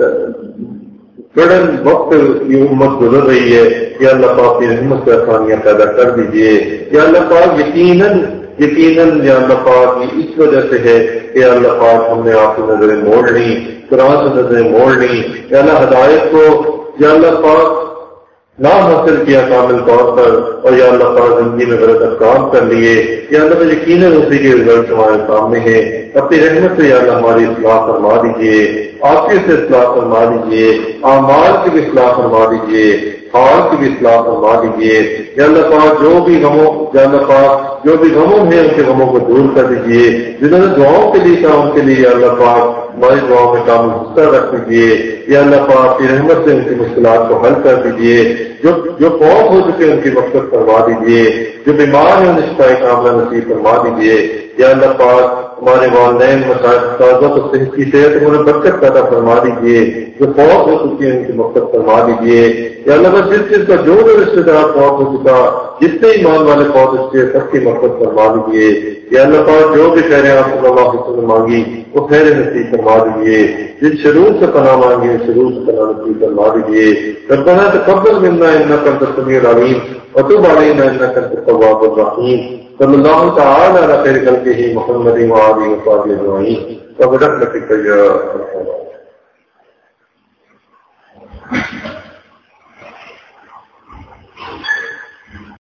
کڑن وقت یہ امت گزر رہی ہے, یا اللہ پاک کی رحمت سے آسانیاں پیدا کر دیجیے. یا اللہ پاک یقیناً یا اللہ پاک یہ اس وجہ سے ہے کہ اللہ پاک ہم نے آپ کی نظریں موڑ لی, قرآن سے نظریں موڑ لی. یا اللہ ہدایت کو یا اللہ پاک نہ حاصل کیا کامل طور پر, اور یا اللہ پاک زندگی میں غلط احکام کر لیے. یا اللہ یقیناً اسی کے رزلٹ ہمارے سامنے ہیں. اپنی رحمت سے یا اللہ ہماری اصلاح فرما دیجیے, عافیت سے اصلاح فرما دیجیے, اعمال کی بھی اصلاح فرما دیجیے, حال کی بھی اصلاح فرما دیجیے. یا اللہ پاک جو بھی غموں یا اللہ پاک جو بھی غموں ہیں ان کے غموں کو دور کر دیجیے. جنہوں نے دعاؤں کے لیے کہا ان کے لیے یا اللہ پاک ہماری دعاؤں میں کامل حصہ رکھ دیجیے. یا اللہ پاک کی رحمت سے ان کی مشکلات کو حل کر دیجیے. جو فوت ہو چکے ان کی مقصد فرما دیجیے, جو بیمار ہیں انہیں شفاء کاملہ نصیب فرما دیجیے. یا اللہ پاک ہمارے والدین مساجد کو صحت کی صحت انہیں برکت پیدا فرما دیجیے. جو فوت ہو چکی ہیں ان کی مقصد فرما دیجیے. یا اللہ بس جس چیز کا جو رشتے دار فوت ہو چکا, جتنے ایمان والے فوت ہو چکے سب کی مقصد فرما دیجیے. یا اللہ پاک جو بھی خیر آپ صلی اللہ علیہ وسلم مانگی وہ خیر نصیب فرما دیجیے. جس شرور سے پناہ مانگی شرور سے پناہ نصیب فرما دیجیے. ربنا تقبل منا انک انت السمیع العلیم وتب علینا انک انت التواب الرحیم. صلی اللہ تعالی علی خیر خلقہ محمد و آلہ و صحبہ اجمعین. وبرکاتہ.